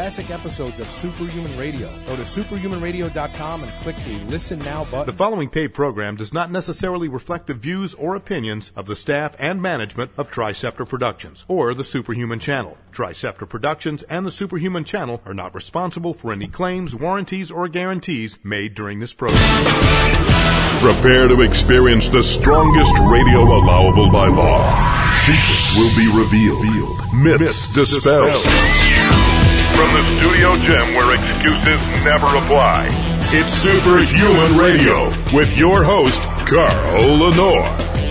classic episodes of Superhuman Radio. Go to superhumanradio.com and click the Listen Now button. The following paid program does not necessarily reflect the views or opinions of the staff and management of Triceptor Productions or the Superhuman Channel. Triceptor Productions and the Superhuman Channel are not responsible for any claims, warranties, or guarantees made during this program. Prepare to experience the strongest radio allowable by law. Secrets will be revealed. Myths dispelled. From the studio gym where excuses never apply, it's Superhuman Radio with your host, Carl Lenore.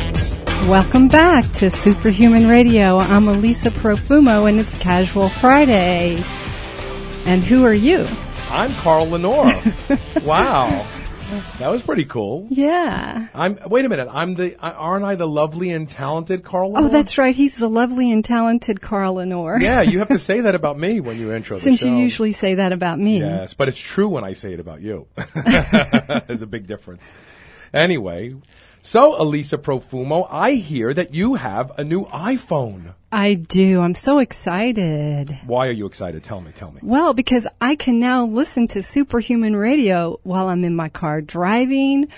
Welcome back to Superhuman Radio. I'm Elisa Profumo, and it's Casual Friday. And who are you? I'm Carl Lenore. Wow. That was pretty cool. Yeah. Wait a minute. Aren't I the lovely and talented Carl Lenore? Oh, that's right. He's the lovely and talented Carl Lenore. Yeah, you have to say that about me when you intro the show. Since you usually say that about me. Yes, but it's true when I say it about you. There's a big difference. Anyway, so Elisa Profumo, I hear that you have a new iPhone. I do. I'm so excited. Why are you excited? Tell me. Well, because I can now listen to Superhuman Radio while I'm in my car driving,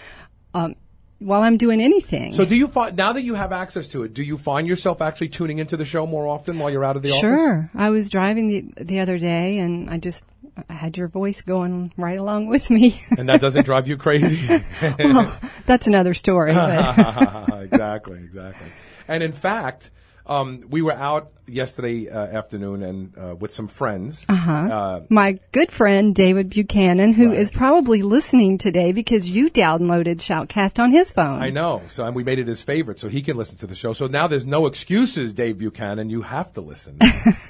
while I'm doing anything. So do you find, now that you have access to it, do you find yourself actually tuning into the show more often while you're out of the office? Sure. I was driving the other day, and I had your voice going right along with me. And that doesn't drive you crazy? Well, that's another story. Exactly. And in fact, we were out yesterday afternoon and with some friends. My good friend David Buchanan, who is probably listening today because you downloaded Shoutcast on his phone. I know. And we made it his favorite so he can listen to the show. So now there's no excuses, Dave Buchanan. You have to listen.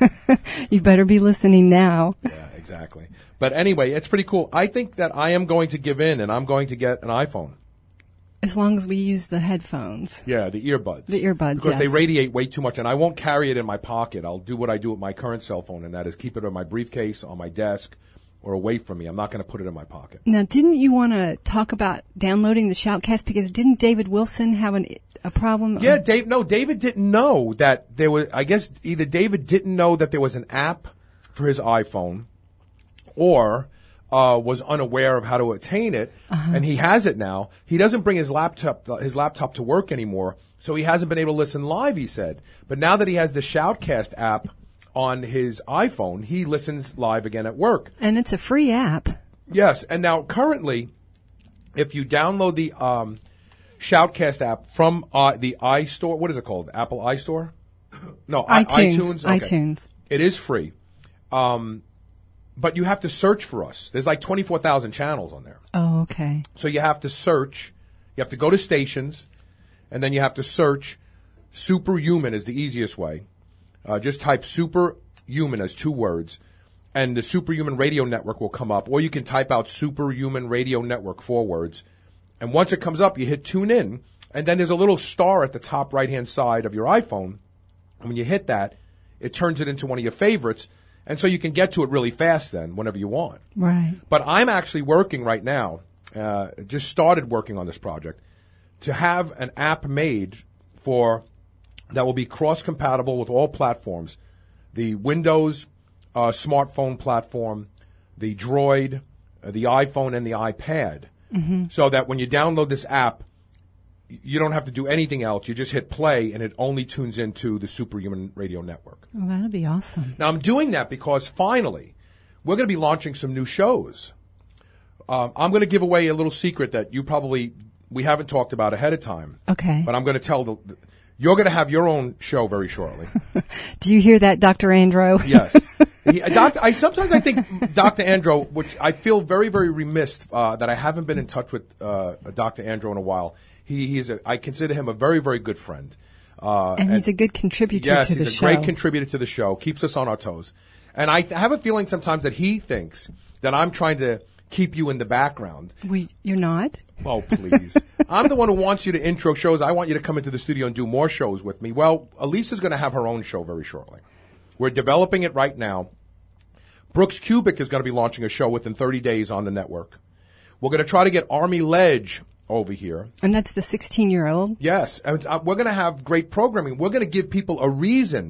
You better be listening now. Yeah, exactly. But anyway, it's pretty cool. I think that I am going to give in and I'm going to get an iPhone. As long as we use the headphones. Yeah, the earbuds. Because they radiate way too much, and I won't carry it in my pocket. I'll do what I do with my current cell phone, and that is keep it in my briefcase, on my desk, or away from me. I'm not going to put it in my pocket. Now, didn't you want to talk about downloading the Shoutcast? Because didn't David Wilson have a problem? Yeah, David didn't know that there was, I guess either David didn't know that there was an app for his iPhone, or was unaware of how to attain it, and he has it now. He doesn't bring his laptop to work anymore, so he hasn't been able to listen live, he said. But now that he has the Shoutcast app on his iPhone, he listens live again at work. And it's a free app. Yes, and now currently, if you download the Shoutcast app from the iStore, what is it called? Apple iStore? No, iTunes. Okay. iTunes. It is free. But you have to search for us. There's like 24,000 channels on there. Oh, okay. So you have to search. You have to go to stations, and then you have to search. Superhuman is the easiest way. Just type Superhuman as 2 words, and the Superhuman Radio Network will come up. Or you can type out Superhuman Radio Network, 4 words. And once it comes up, you hit tune in, and then there's a little star at the top right-hand side of your iPhone. And when you hit that, it turns it into one of your favorites. And so you can get to it really fast then, whenever you want. Right. But I'm actually working right now, just started working on this project, to have an app made that will be cross-compatible with all platforms. The Windows smartphone platform, the Droid, the iPhone, and the iPad. So that when you download this app, you don't have to do anything else. You just hit play, and it only tunes into the Superhuman Radio Network. Oh, that'll be awesome. Now, I'm doing that because, finally, we're going to be launching some new shows. I'm going to give away a little secret that we haven't talked about ahead of time. Okay. But I'm going to tell you're going to have your own show very shortly. Do you hear that, Dr. Andro? Yes. Sometimes I think Dr. Andro, which I feel very, very remiss that I haven't been in touch with Dr. Andro in a while. I consider him a very, very good friend. And he's a good contributor to the show. Yes, he's a great contributor to the show, keeps us on our toes. And I have a feeling sometimes that he thinks that I'm trying to keep you in the background. You're not? Oh, please. I'm the one who wants you to intro shows. I want you to come into the studio and do more shows with me. Well, Elisa's going to have her own show very shortly. We're developing it right now. Brooks Kubik is going to be launching a show within 30 days on the network. We're going to try to get Army Ledge over here. And that's the 16-year-old? Yes. And we're going to have great programming. We're going to give people a reason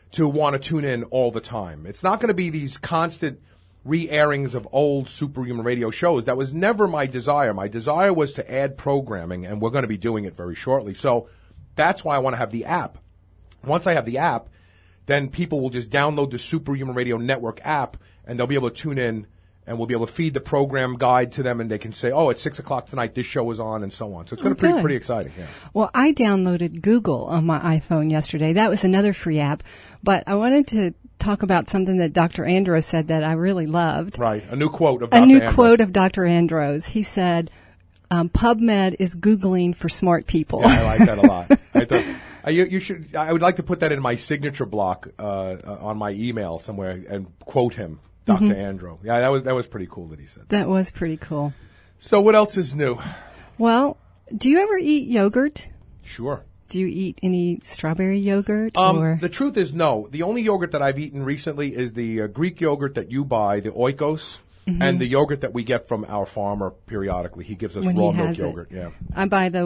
to want to tune in all the time. It's not going to be these constant re-airings of old Superhuman Radio shows. That was never my desire. My desire was to add programming, and we're going to be doing it very shortly. So that's why I want to have the app. Once I have the app, then people will just download the Superhuman Radio Network app, and they'll be able to tune in, and we'll be able to feed the program guide to them, and they can say, oh, it's 6 o'clock tonight, this show is on, and so on. So it's going to be pretty exciting. Yeah. Well, I downloaded Google on my iPhone yesterday. That was another free app. But I wanted to talk about something that Dr. Andros said that I really loved. Right. A new quote of Dr. Andros. A new quote of Dr. Andros. He said, PubMed is Googling for smart people. Yeah, I like that a lot. I thought, you should. I would like to put that in my signature block on my email somewhere and quote him, Dr. Andro. Yeah, that was pretty cool that he said. That was pretty cool. So what else is new? Well, do you ever eat yogurt? Sure. Do you eat any strawberry yogurt? Or? The truth is no. The only yogurt that I've eaten recently is the Greek yogurt that you buy, the Oikos, and the yogurt that we get from our farmer periodically. He gives us When raw he milk has yogurt. it. Yeah. I buy the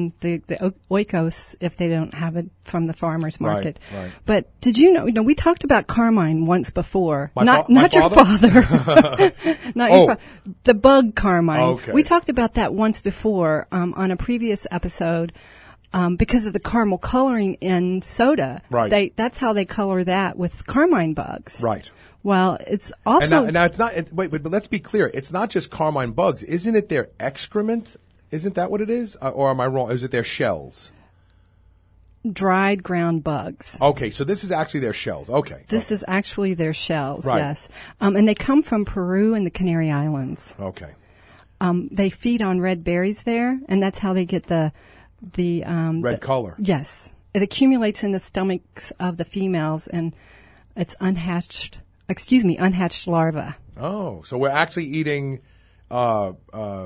Oikos if they don't have it from the farmer's market. Right. But did you know, we talked about Carmine once before. My not your father? Not your father. The bug Carmine. Okay. We talked about that once before on a previous episode. Because of the caramel coloring in soda. Right. That's how they color that with carmine bugs. Right. Well, it's also... And now it's not... Wait, but let's be clear. It's not just carmine bugs. Isn't it their excrement? Isn't that what it is? Or am I wrong? Is it their shells? Dried ground bugs. Okay, so this is actually their shells. Okay. This is actually their shells, Right. yes. And they come from Peru and the Canary Islands. Okay. They feed on red berries there, and that's how they get the Red color. Yes. It accumulates in the stomachs of the females, and it's unhatched larvae. Oh, so we're actually eating, what's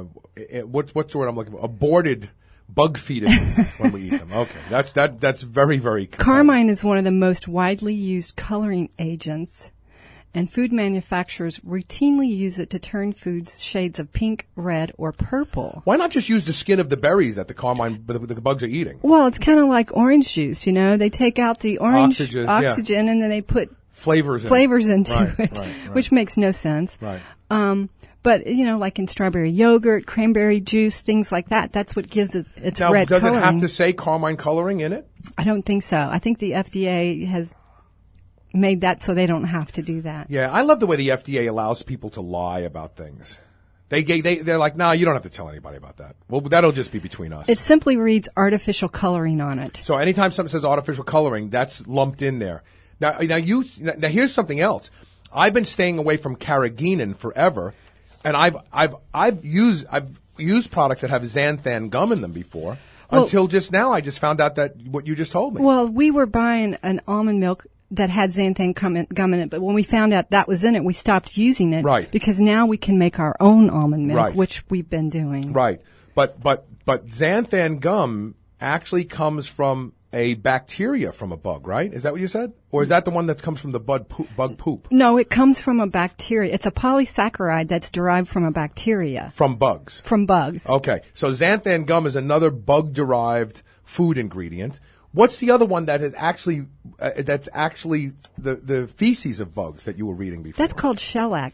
the word I'm looking for? Aborted bug fetuses when we eat them. Okay. That's very, very common. Carmine is one of the most widely used coloring agents, and food manufacturers routinely use it to turn foods shades of pink, red, or purple. Why not just use the skin of the berries that the bugs are eating? Well, it's kind of like orange juice, They take out the orange Oxygen, and then they put flavors into it, right. which makes no sense. Right. But, like in strawberry yogurt, cranberry juice, things like that, that's what gives it its Now, red does coloring. it have to say carmine coloring in it? I don't think so. I think the FDA has made that so they don't have to do that. Yeah, I love the way the FDA allows people to lie about things. They're like, nah, you don't have to tell anybody about that. Well, that'll just be between us. It simply reads artificial coloring on it. So anytime something says artificial coloring, that's lumped in there. Now here's something else. I've been staying away from carrageenan forever, and I've used products that have xanthan gum in them before. Until just now, I just found out that what you just told me. Well, we were buying an almond milk that had xanthan gum in it, but when we found out that was in it, we stopped using it. Right. Because now we can make our own almond milk, Right. which we've been doing. Right. But xanthan gum actually comes from a bacteria from a bug, right? Is that what you said? Or is that the one that comes from the bug poop? No, it comes from a bacteria. It's a polysaccharide that's derived from a bacteria. From bugs. From bugs. Okay. So xanthan gum is another bug-derived food ingredient. What's the other one that is actually that's actually the feces of bugs that you were reading before? That's called shellac.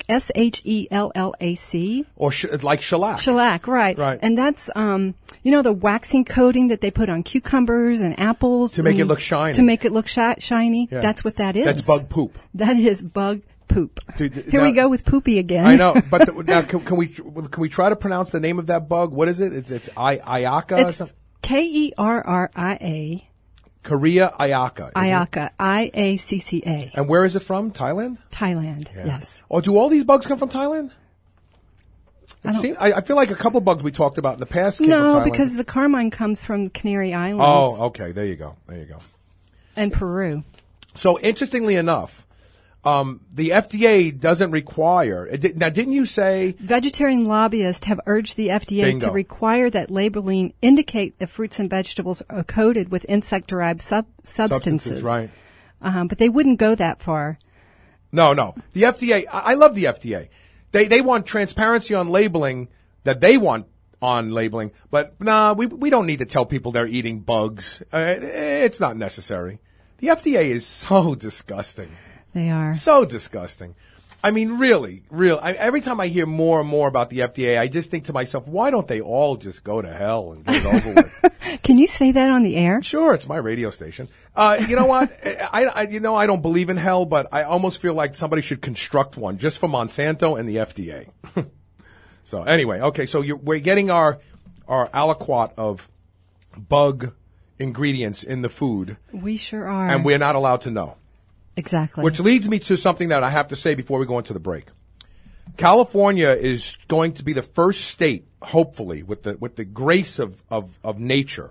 SHELLAC. Or like shellac. Shellac, right. Right. And that's the waxing coating that they put on cucumbers and apples To make it look shiny. To make it look shiny. Yeah. That's what that is. That's bug poop. That is bug poop. Dude, Here we go with poopy again. I know, but now can we try to pronounce the name of that bug? What is it? It's Ayaka. It's KERRIA. Korea Ayaka. Ayaka. IACCA. And where is it from? Thailand? Thailand. Yes. Oh, do all these bugs come from Thailand? I feel like a couple bugs we talked about in the past came from Thailand. No, because the carmine comes from the Canary Islands. Oh, okay. There you go. And Peru. So interestingly enough, the FDA doesn't require. Now, didn't you say vegetarian lobbyists have urged the FDA Bingo. to require that labeling indicate if fruits and vegetables are coated with insect-derived substances? Right? But they wouldn't go that far. No. The FDA. I love the FDA. They want transparency on labeling that they want on labeling, but we don't need to tell people they're eating bugs. It's not necessary. The FDA is so disgusting. They are. So disgusting. I mean, really. Every time I hear more and more about the FDA, I just think to myself, why don't they all just go to hell and get it over with? Can you say that on the air? Sure, it's my radio station. You know what? I don't believe in hell, but I almost feel like somebody should construct one just for Monsanto and the FDA. So anyway, okay, so we're getting our aliquot of bug ingredients in the food. We sure are. And we're not allowed to know. Exactly. Which leads me to something that I have to say before we go into the break. California is going to be the first state, hopefully, with the grace of nature,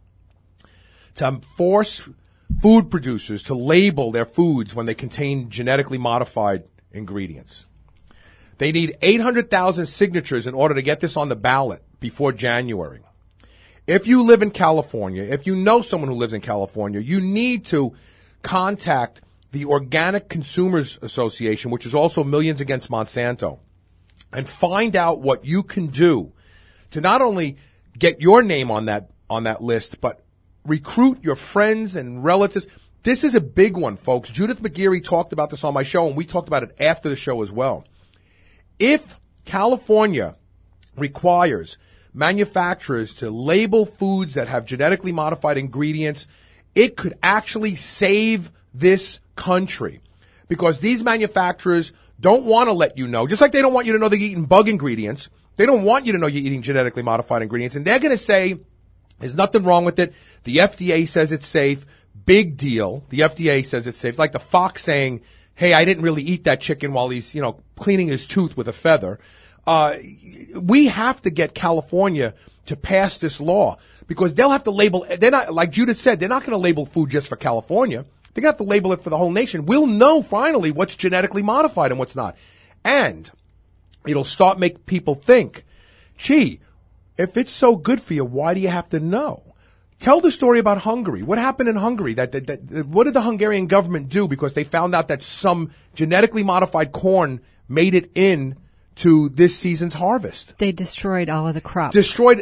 to force food producers to label their foods when they contain genetically modified ingredients. They need 800,000 signatures in order to get this on the ballot before January. If you live in California, if you know someone who lives in California, you need to contact the Organic Consumers Association, which is also Millions Against Monsanto, and find out what you can do to not only get your name on that list, but recruit your friends and relatives. This is a big one, folks. Judith McGeary talked about this on my show, and we talked about it after the show as well. If California requires manufacturers to label foods that have genetically modified ingredients, it could actually save this country, because these manufacturers don't want to let you know, just like they don't want you to know they're eating bug ingredients. They don't want you to know you're eating genetically modified ingredients, and they're going to say there's nothing wrong with it. The FDA says it's safe. Big deal. The FDA says it's safe. It's like the fox saying, hey, I didn't really eat that chicken while he's, cleaning his tooth with a feather. We have to get California to pass this law, because they'll have to label. They're not, like Judith said, they're not going to label food just for California. They're going to have to label it for the whole nation. We'll know finally what's genetically modified and what's not. And it'll start make people think, gee, if it's so good for you, why do you have to know? Tell the story about Hungary. What happened in Hungary? What did the Hungarian government do because they found out that some genetically modified corn made it in to this season's harvest? They destroyed all of the crops. Destroyed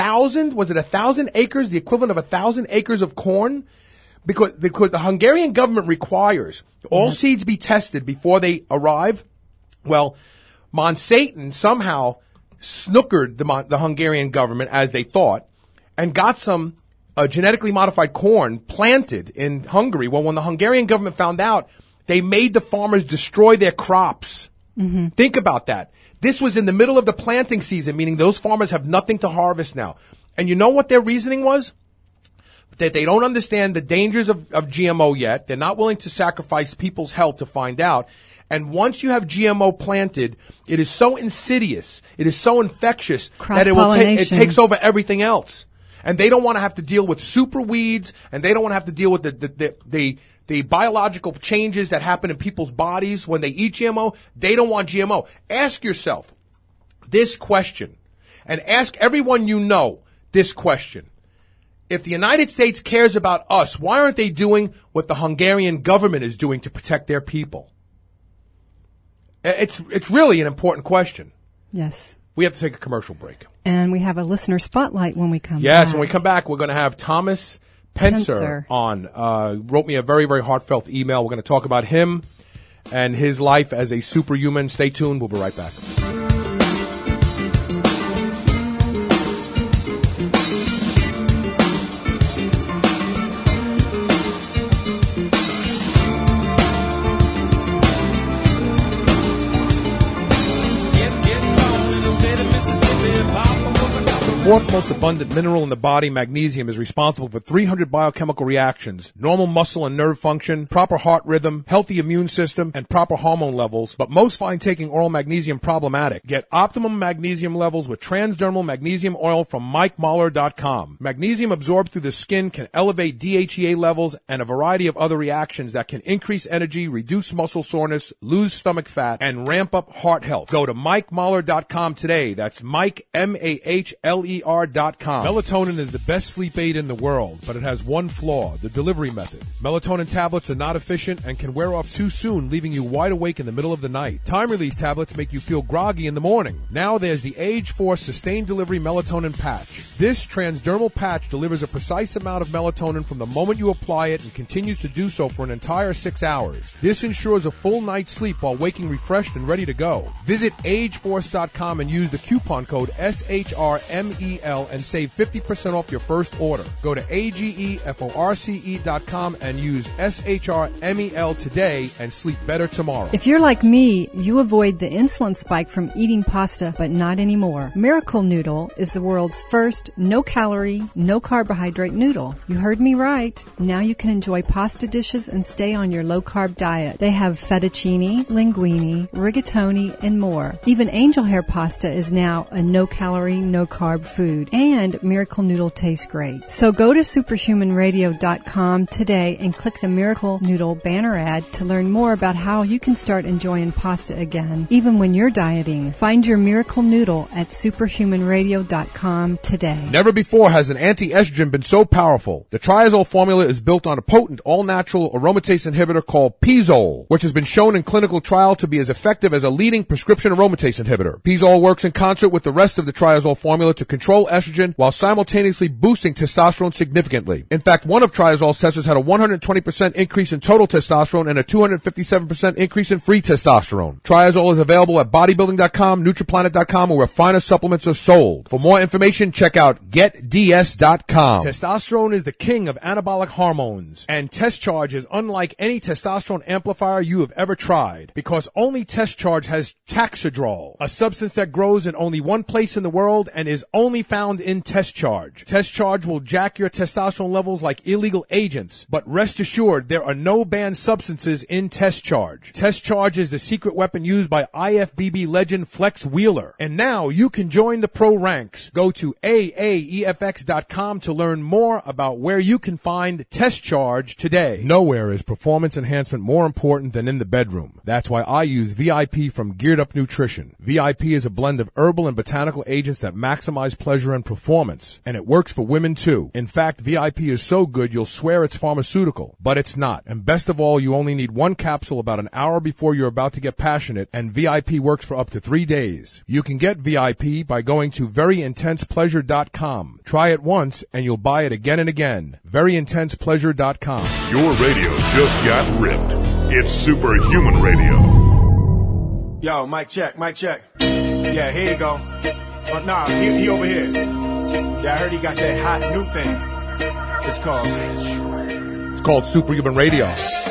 1,000 acres, the equivalent of 1,000 acres of corn? Because the Hungarian government requires all seeds be tested before they arrive. Well, Monsanto somehow snookered the Hungarian government, as they thought, and got some genetically modified corn planted in Hungary. Well, when the Hungarian government found out, they made the farmers destroy their crops. Mm-hmm. Think about that. This was in the middle of the planting season, meaning those farmers have nothing to harvest now. And you know what their reasoning was? That they don't understand the dangers of GMO yet. They're not willing to sacrifice people's health to find out. And once you have GMO planted, it is so insidious, it is so infectious that it takes over everything else. And they don't want to have to deal with super weeds, and they don't want to have to deal with the biological changes that happen in people's bodies when they eat GMO. They don't want GMO. Ask yourself this question, and ask everyone you know this question. If the United States cares about us, why aren't they doing what the Hungarian government is doing to protect their people? It's really an important question. Yes. We have to take a commercial break. And we have a listener spotlight when we come back. Yes, when we come back, we're going to have Thomas Pencer on. Wrote me a very, very heartfelt email. We're going to talk about him and his life as a superhuman. Stay tuned. We'll be right back. Fourth most abundant mineral in the body, magnesium, is responsible for 300 biochemical reactions, normal muscle and nerve function, proper heart rhythm, healthy immune system, and proper hormone levels. But most find taking oral magnesium problematic. Get optimum magnesium levels with transdermal magnesium oil from MikeMahler.com. Magnesium absorbed through the skin can elevate DHEA levels and a variety of other reactions that can increase energy, reduce muscle soreness, lose stomach fat, and ramp up heart health. Go to MikeMahler.com today. That's Mike, MAHLER.com. AGER.com. Melatonin is the best sleep aid in the world, but it has one flaw, the delivery method. Melatonin tablets are not efficient and can wear off too soon, leaving you wide awake in the middle of the night. Time-release tablets make you feel groggy in the morning. Now there's the Age Force Sustained Delivery Melatonin Patch. This transdermal patch delivers a precise amount of melatonin from the moment you apply it and continues to do so for an entire 6 hours. This ensures a full night's sleep while waking refreshed and ready to go. Visit AgeForce.com and use the coupon code SHRMEL and save 50% off your first order. Go to AGEFORCE.com and use SHRMEL today and sleep better tomorrow. If you're like me, you avoid the insulin spike from eating pasta, but not anymore. Miracle Noodle is the world's first no-calorie, no-carbohydrate noodle. You heard me right. Now you can enjoy pasta dishes and stay on your low-carb diet. They have fettuccine, linguine, rigatoni, and more. Even angel hair pasta is now a no-calorie, no-carb food. And Miracle Noodle tastes great. So go to superhumanradio.com today and click the Miracle Noodle banner ad to learn more about how you can start enjoying pasta again, even when you're dieting. Find your Miracle Noodle at superhumanradio.com today. Never before has an anti-estrogen been so powerful. The Triazole formula is built on a potent, all-natural aromatase inhibitor called Pizole, which has been shown in clinical trial to be as effective as a leading prescription aromatase inhibitor. Pizole works in concert with the rest of the Triazole formula to control estrogen while simultaneously boosting testosterone significantly. In fact, one of Triazole's testers had a 120% increase in total testosterone and a 257% increase in free testosterone. Triazole is available at bodybuilding.com, nutriplanet.com, or where finer supplements are sold. For more information, check out getds.com. Testosterone is the king of anabolic hormones, and Test Charge is unlike any testosterone amplifier you have ever tried, because only Test Charge has Taxidrol, a substance that grows in only one place in the world and is only found in Test Charge. Test Charge will jack your testosterone levels like illegal agents, but rest assured there are no banned substances in Test Charge. Test Charge is the secret weapon used by IFBB legend Flex Wheeler. And now you can join the pro ranks. Go to AAEFX.com to learn more about where you can find Test Charge today. Nowhere is performance enhancement more important than in the bedroom. That's why I use VIP from Geared Up Nutrition. VIP is a blend of herbal and botanical agents that maximize pleasure and performance. And it works for women too. In fact, VIP is so good you'll swear it's pharmaceutical. But it's not. And best of all, you only need one capsule about an hour before you're about to get passionate, and VIP works for up to 3 days. You can get VIP by going to veryintensepleasure.com. Try it once and you'll buy it again and again. Veryintensepleasure.com. Your radio just got ripped. It's Superhuman Radio. Yo, mic check, mic check. Yeah, here you go. Oh, nah, he over here. Yeah, I heard he got that hot new thing. It's called Superhuman Radio.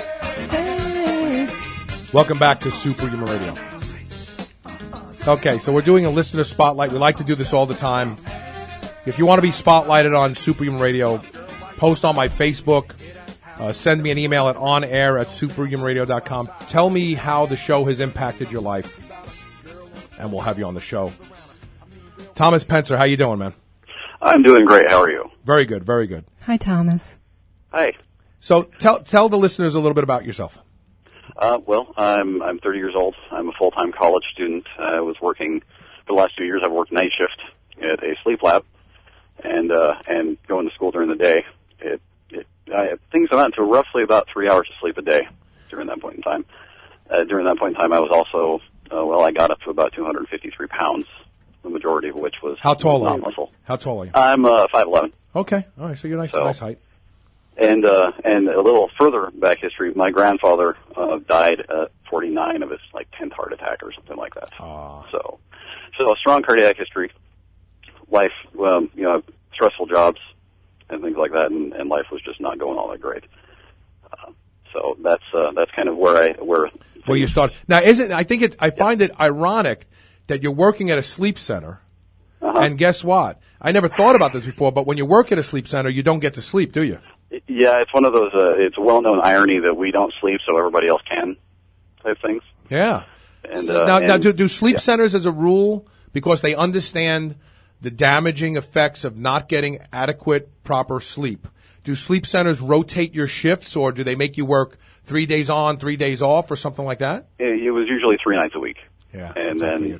Welcome back to Superhuman Radio. Okay, so we're doing a listener spotlight. We like to do this all the time. If you want to be spotlighted on Superhuman Radio, post on my Facebook. Send me an email at onair@superhumanradio.com. Tell me how the show has impacted your life, and we'll have you on the show. Thomas Pencer, how you doing, man? I'm doing great. How are you? Very good, very good. Hi, Thomas. Hi. So tell the listeners a little bit about yourself. Well, I'm 30 years old. I'm a full-time college student. I was working for the last 2 years. I've worked night shift at a sleep lab, and going to school during the day. Things amount to roughly about 3 hours of sleep a day during that point in time. During that point in time, I was also I got up to about 253 pounds. The majority of which was How tall are you? non-muscle. How tall are you? I'm 5'11". Okay, all right. So you're nice height. And a little further back history, my grandfather died at 49 of his 10th heart attack or something like that. So a strong cardiac history, life, stressful jobs and things like that, and life was just not going all that great. So that's kind of where you start. Now, I find it ironic that you're working at a sleep center, and guess what? I never thought about this before, but when you work at a sleep center, you don't get to sleep, do you? Yeah, it's one of those, it's a well-known irony that we don't sleep so everybody else can type things. Yeah. And, now, do sleep centers as a rule, because they understand the damaging effects of not getting adequate, proper sleep, do sleep centers rotate your shifts, or do they make you work 3 days on, 3 days off, or something like that? It was usually 3 nights a week. Yeah. And then, so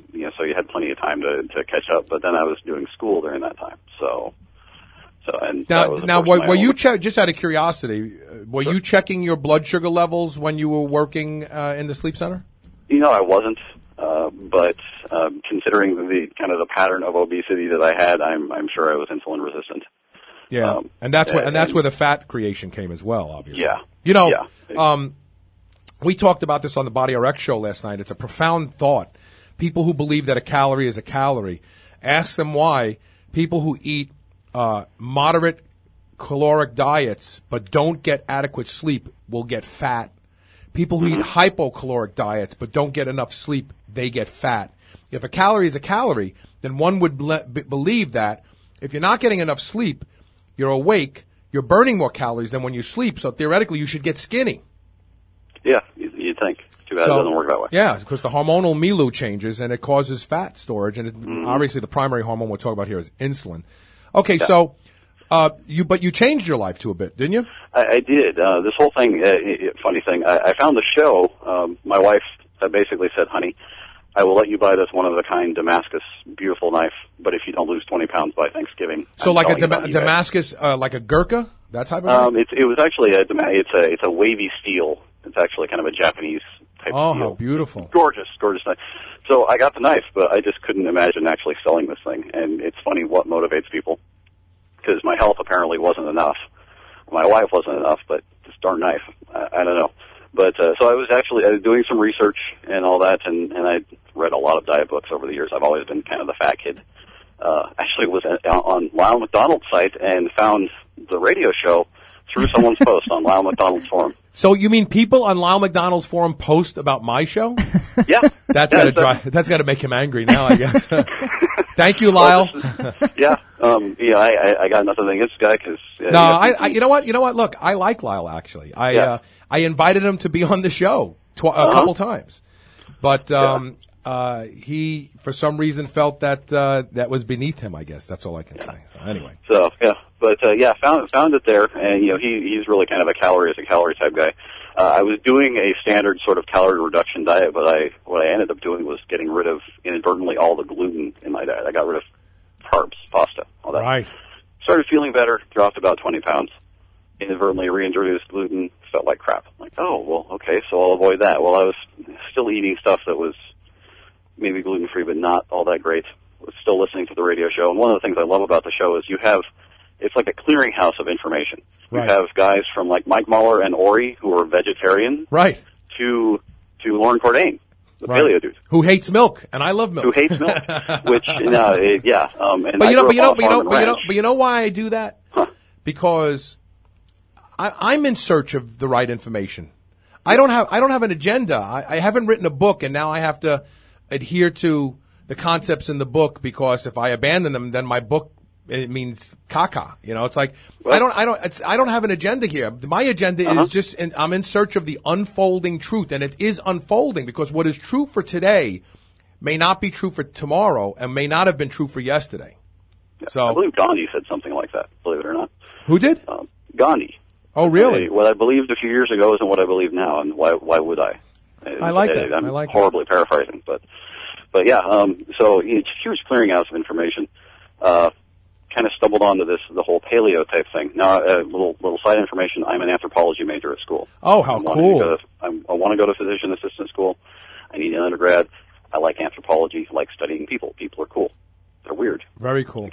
so you had plenty of time to catch up. But then I was doing school during that time, so and now were you just out of curiosity? Were you checking your blood sugar levels when you were working in the sleep center? I wasn't. But considering the kind of the pattern of obesity that I had, I'm sure I was insulin resistant. Yeah, and that's where the fat creation came as well, obviously. Yeah. We talked about this on the Body RX show last night. It's a profound thought. People who believe that a calorie is a calorie, ask them why people who eat moderate caloric diets but don't get adequate sleep will get fat. People who eat hypocaloric diets but don't get enough sleep, they get fat. If a calorie is a calorie, then one would believe that if you're not getting enough sleep, you're awake, you're burning more calories than when you sleep, so theoretically you should get skinny. Yeah, you'd think. Too bad it doesn't work that way. Yeah, because the hormonal milieu changes and it causes fat storage, and obviously the primary hormone we're talking about here is insulin. Okay, so you changed your life to a bit, didn't you? I did. This whole thing, funny thing, I found the show. My wife basically said, honey, I will let you buy this one-of-a-kind Damascus beautiful knife, but if you don't lose 20 pounds by Thanksgiving. So like a Damascus, like a Gurkha, that type of thing? It was actually it's a wavy steel. It's actually kind of a Japanese type steel. Oh, how beautiful. Gorgeous knife. So I got the knife, but I just couldn't imagine actually selling this thing. And it's funny what motivates people, because my health apparently wasn't enough. My wife wasn't enough, but this darn knife, I don't know. But so I was doing some research and all that, and I read a lot of diet books over the years. I've always been kind of the fat kid. Actually was on Lyle McDonald's site and found the radio show through someone's post on Lyle McDonald's forum. So you mean people on Lyle McDonald's forum post about my show? Yeah. That's got to make him angry now, I guess. Thank you, Lyle. I got nothing against this guy because you know what? Look, I like Lyle actually. I invited him to be on the show a couple times, but he for some reason felt that that was beneath him. I guess that's all I can say. So anyway. Found it there, and he's really kind of a calorie type guy. I was doing a standard sort of calorie reduction diet, but what I ended up doing was getting rid of inadvertently all the gluten in my diet. I got rid of carbs, pasta, all that. Right. Started feeling better, dropped about 20 pounds. Inadvertently reintroduced gluten, felt like crap. Like, oh, well, okay, so I'll avoid that. Well, I was still eating stuff that was maybe gluten-free, but not all that great. Was still listening to the radio show. And one of the things I love about the show is it's like a clearinghouse of information. Right. You have guys from like Mike Muller and Ori who are vegetarian. Right. To Lauren Cordain, the paleo dude. Who hates milk, and I love milk. Who hates milk. Which, and but you know why I do that? Huh. Because I'm in search of the right information. I don't have an agenda. I haven't written a book, and now I have to adhere to the concepts in the book, because if I abandon them, then my book, it means caca. It's like, well, I don't have an agenda here. My agenda is I'm in search of the unfolding truth, and it is unfolding, because what is true for today may not be true for tomorrow and may not have been true for yesterday. Yeah, so I believe Gandhi said something like that, believe it or not. Who did? Gandhi. Oh, really? What I believed a few years ago isn't what I believe now, and why would I? I like that. I'm horribly paraphrasing, but yeah, so it's a huge clearinghouse of information. Kind of stumbled onto the whole paleo type thing. Now, a little side information, I'm an anthropology major at school. Oh, how cool. I want to go to physician assistant school. I need an undergrad. I like anthropology. I like studying people. People are cool. They're weird. Very cool.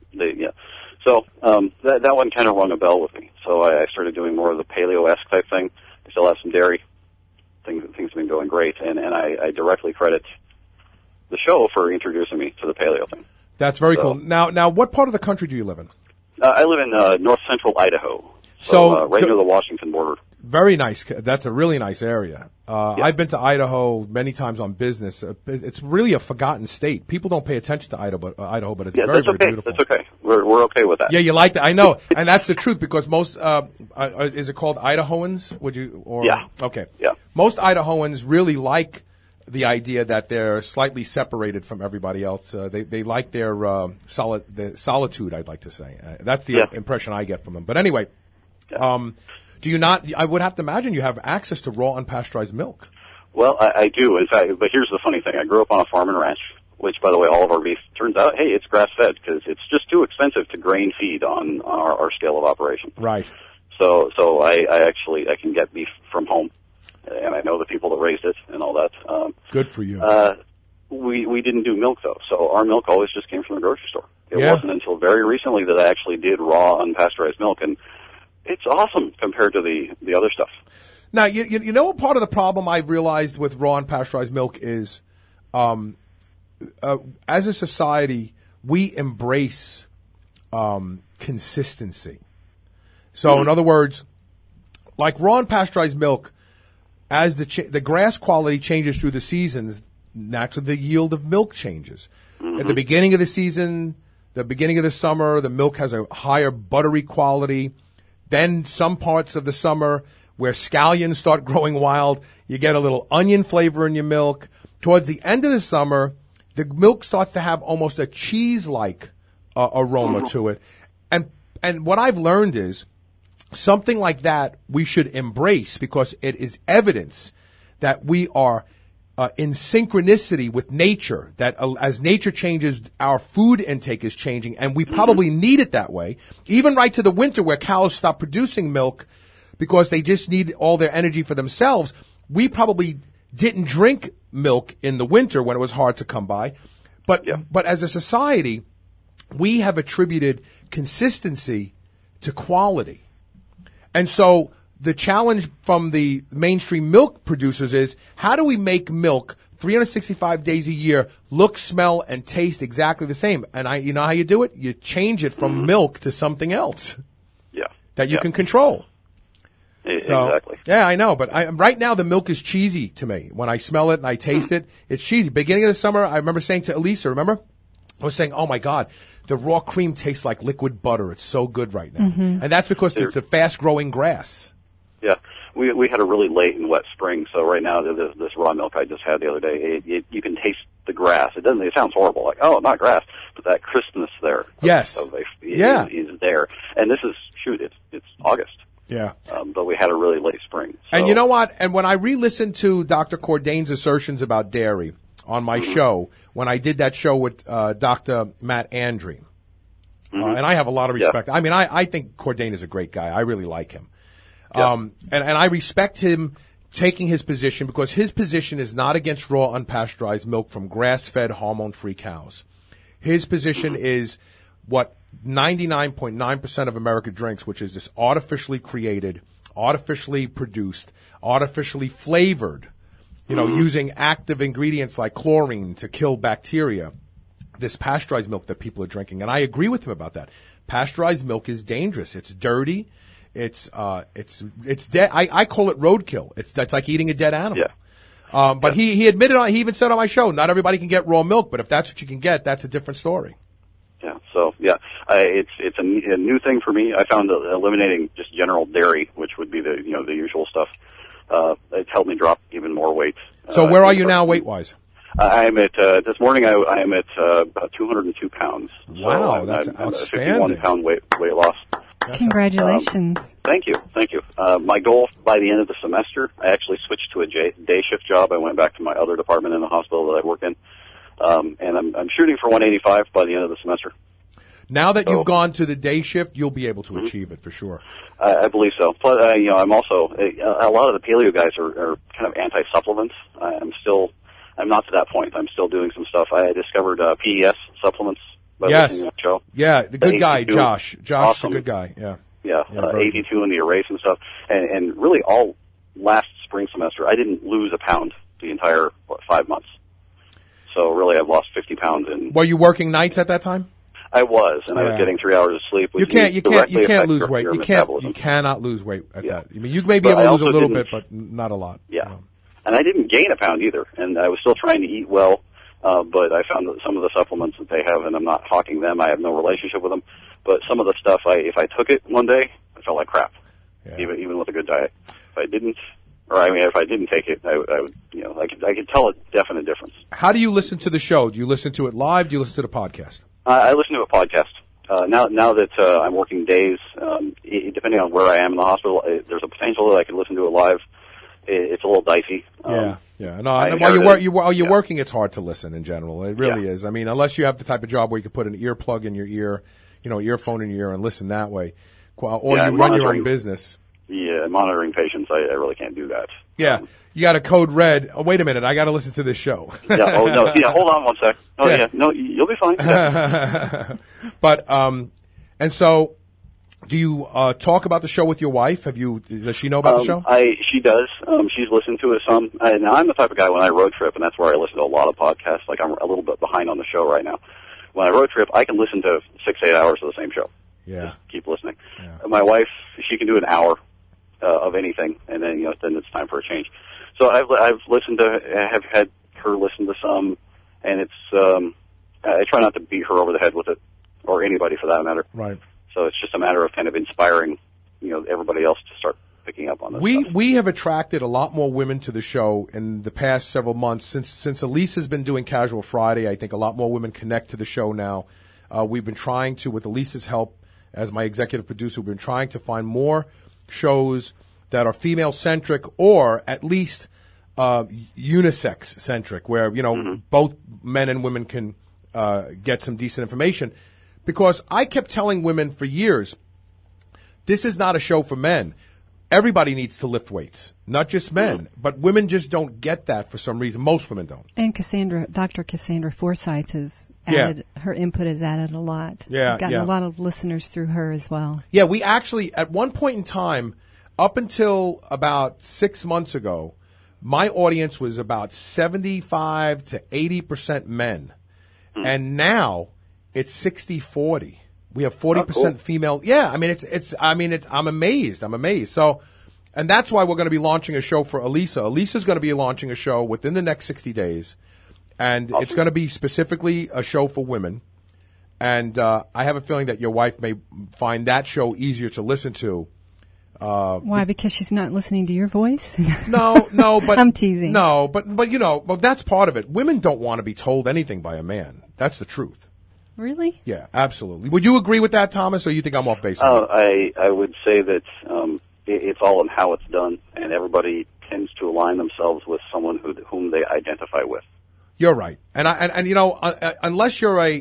So that one kind of rung a bell with me. So I started doing more of the paleo-esque type thing. I still have some dairy. Things have been going great, and I directly credit the show for introducing me to the paleo thing. That's very cool. Now, what part of the country do you live in? I live in north central Idaho, so right near the Washington border. Very nice. That's a really nice area. I've been to Idaho many times on business. It's really a forgotten state. People don't pay attention to Idaho, but it's very beautiful. That's okay. We're okay with that. Yeah, you like that. I know. And that's the truth, because most, is it called Idahoans? Yeah. Okay. Yeah. Most Idahoans really like the idea that they're slightly separated from everybody else. They like their solitude, I'd like to say. That's the impression I get from them. But anyway, do you not? I would have to imagine you have access to raw unpasteurized milk. Well, I do, in fact. But here's the funny thing: I grew up on a farm and ranch which, by the way, all of our beef turns out, hey, it's grass-fed because it's just too expensive to grain feed on our scale of operation. Right. So I can get beef from home, and I know the people that raised it and all that. Good for you. We didn't do milk, though, so our milk always just came from the grocery store. It Yeah. wasn't until very recently that I actually did raw, unpasteurized milk, and it's awesome compared to the other stuff. Now, you know what part of the problem I've realized with raw and pasteurized milk is, as a society, we embrace consistency. So, in other words, like raw and pasteurized milk, as the grass quality changes through the seasons, naturally the yield of milk changes. At the beginning of the season, the beginning of the summer, the milk has a higher buttery quality. Then some parts of the summer where scallions start growing wild, you get a little onion flavor in your milk. Towards the end of the summer, the milk starts to have almost a cheese-like aroma to it. And what I've learned is something like that we should embrace because it is evidence that we are in synchronicity with nature, that as nature changes, our food intake is changing, and we probably need it that way. Even right to the winter where cows stop producing milk because they just need all their energy for themselves, we probably didn't drink milk in the winter when it was hard to come by. But as a society, we have attributed consistency to quality. And so the challenge from the mainstream milk producers is how do we make milk 365 days a year look, smell, and taste exactly the same? And you know how you do it? You change it from milk to something else that you can control. So, exactly. Yeah, I know. But right now the milk is cheesy to me. When I smell it and I taste it, it's cheesy. Beginning of the summer, I remember saying to Elisa, remember? I was saying, oh, my God, the raw cream tastes like liquid butter. It's so good right now. And that's because it's a fast-growing grass. Yeah, we had a really late and wet spring, so right now this raw milk I just had the other day, you can taste the grass. It sounds horrible, like, oh, not grass, but that crispness there. Yes. Is there. And this is, it's August. Yeah. But we had a really late spring. So. And you know what? And when I re-listened to Dr. Cordain's assertions about dairy on my show, when I did that show with Dr. Matt Andre, and I have a lot of respect. I mean, I think Cordain is a great guy. I really like him. And I respect him taking his position because his position is not against raw unpasteurized milk from grass-fed, hormone-free cows. His position is what 99.9% of America drinks, which is this artificially created, artificially produced, artificially flavored, using active ingredients like chlorine to kill bacteria, this pasteurized milk that people are drinking. And I agree with him about that. Pasteurized milk is dangerous. It's dirty. It's dead. I call it roadkill. That's like eating a dead animal. Yeah. But he admitted he even said on my show, not everybody can get raw milk, but if that's what you can get, that's a different story. Yeah. So it's a new thing for me. I found eliminating just general dairy, which would be the usual stuff. It's helped me drop even more weight. So where are you now weight wise? I'm at this morning. I am at about 202 pounds. Wow, so that's I'm outstanding. a 51-pound weight loss. Congratulations. Thank you. My goal by the end of the semester, I actually switched to a day shift job. I went back to my other department in the hospital that I work in, and I'm shooting for 185 by the end of the semester. Now that you've gone to the day shift, you'll be able to achieve it for sure. I believe so. Plus, I'm also a lot of the paleo guys are kind of anti-supplements. I'm not to that point. I'm still doing some stuff. I discovered PES supplements. Yes. Show. Yeah, the good guy, AT2, Josh. Josh awesome. is a good guy. Yeah. Yeah, AT2 and the erase and stuff. And really all last spring semester, I didn't lose a pound the entire 5 months. So really I've lost 50 pounds in. Were you working nights at that time? I was, and I was getting 3 hours of sleep. You can't lose weight. You cannot lose weight at that. I mean, you may be able to lose a little bit, but not a lot. Yeah. And I didn't gain a pound either, and I was still trying to eat well. But I found that some of the supplements that they have, and I'm not hawking them, I have no relationship with them, but some of the stuff, if I took it one day, I felt like crap, even with a good diet. If I didn't take it, I would, I could tell a definite difference. How do you listen to the show? Do you listen to it live? Do you listen to the podcast? I listen to a podcast. Now that I'm working days, depending on where I am in the hospital, there's a potential that I could listen to it live. it's a little dicey. Yeah. No, I while you're inherited- working, it's hard to listen in general. It really is. I mean, unless you have the type of job where you could put an earplug in your ear, earphone in your ear and listen that way, or Yeah, you run your own monitoring- business. Yeah, monitoring patients, I really can't do that. Yeah, you got a code red. Oh, wait a minute, I got to listen to this show. Yeah. Oh no. Yeah. Hold on one sec. Oh Yeah. yeah. No, you'll be fine. Yeah. But and so, do you talk about the show with your wife? Does she know about the show? She does. She's listened to it some. Now I'm the type of guy when I road trip, and that's where I listen to a lot of podcasts. Like I'm a little bit behind on the show right now. When I road trip, I can listen to 6-8 hours of the same show. Yeah. Just keep listening. Yeah. My wife, she can do an hour of anything, and then then it's time for a change. So I've listened to, have had her listen to some, and it's I try not to beat her over the head with it, or anybody for that matter. Right. So it's just a matter of kind of inspiring, everybody else to start picking up on this stuff. We have attracted a lot more women to the show in the past several months. Since Elise has been doing Casual Friday, I think a lot more women connect to the show now. We've been trying to, with Elise's help as my executive producer, we've been trying to find more shows that are female-centric or at least unisex-centric, where, both men and women can get some decent information. Because I kept telling women for years, this is not a show for men. Everybody needs to lift weights, not just men. But women just don't get that for some reason. Most women don't. And Dr. Cassandra Forsyth has added, her input has added a lot. Yeah, We've gotten a lot of listeners through her as well. Yeah, we actually, at one point in time, up until about 6 months ago, my audience was about 75 to 80% men. And now it's 60-40. We have 40% female. Yeah, I mean, I'm amazed. So, and that's why we're going to be launching a show for Elisa. Elisa's going to be launching a show within the next 60 days. And it's going to be specifically a show for women. And I have a feeling that your wife may find that show easier to listen to. Why? Because she's not listening to your voice? No, but I'm teasing. No, but that's part of it. Women don't want to be told anything by a man. That's the truth. Really? Yeah, absolutely. Would you agree with that, Thomas, or you think I'm off base? I would say that it's all in how it's done, and everybody tends to align themselves with someone whom they identify with. You're right, and unless you're a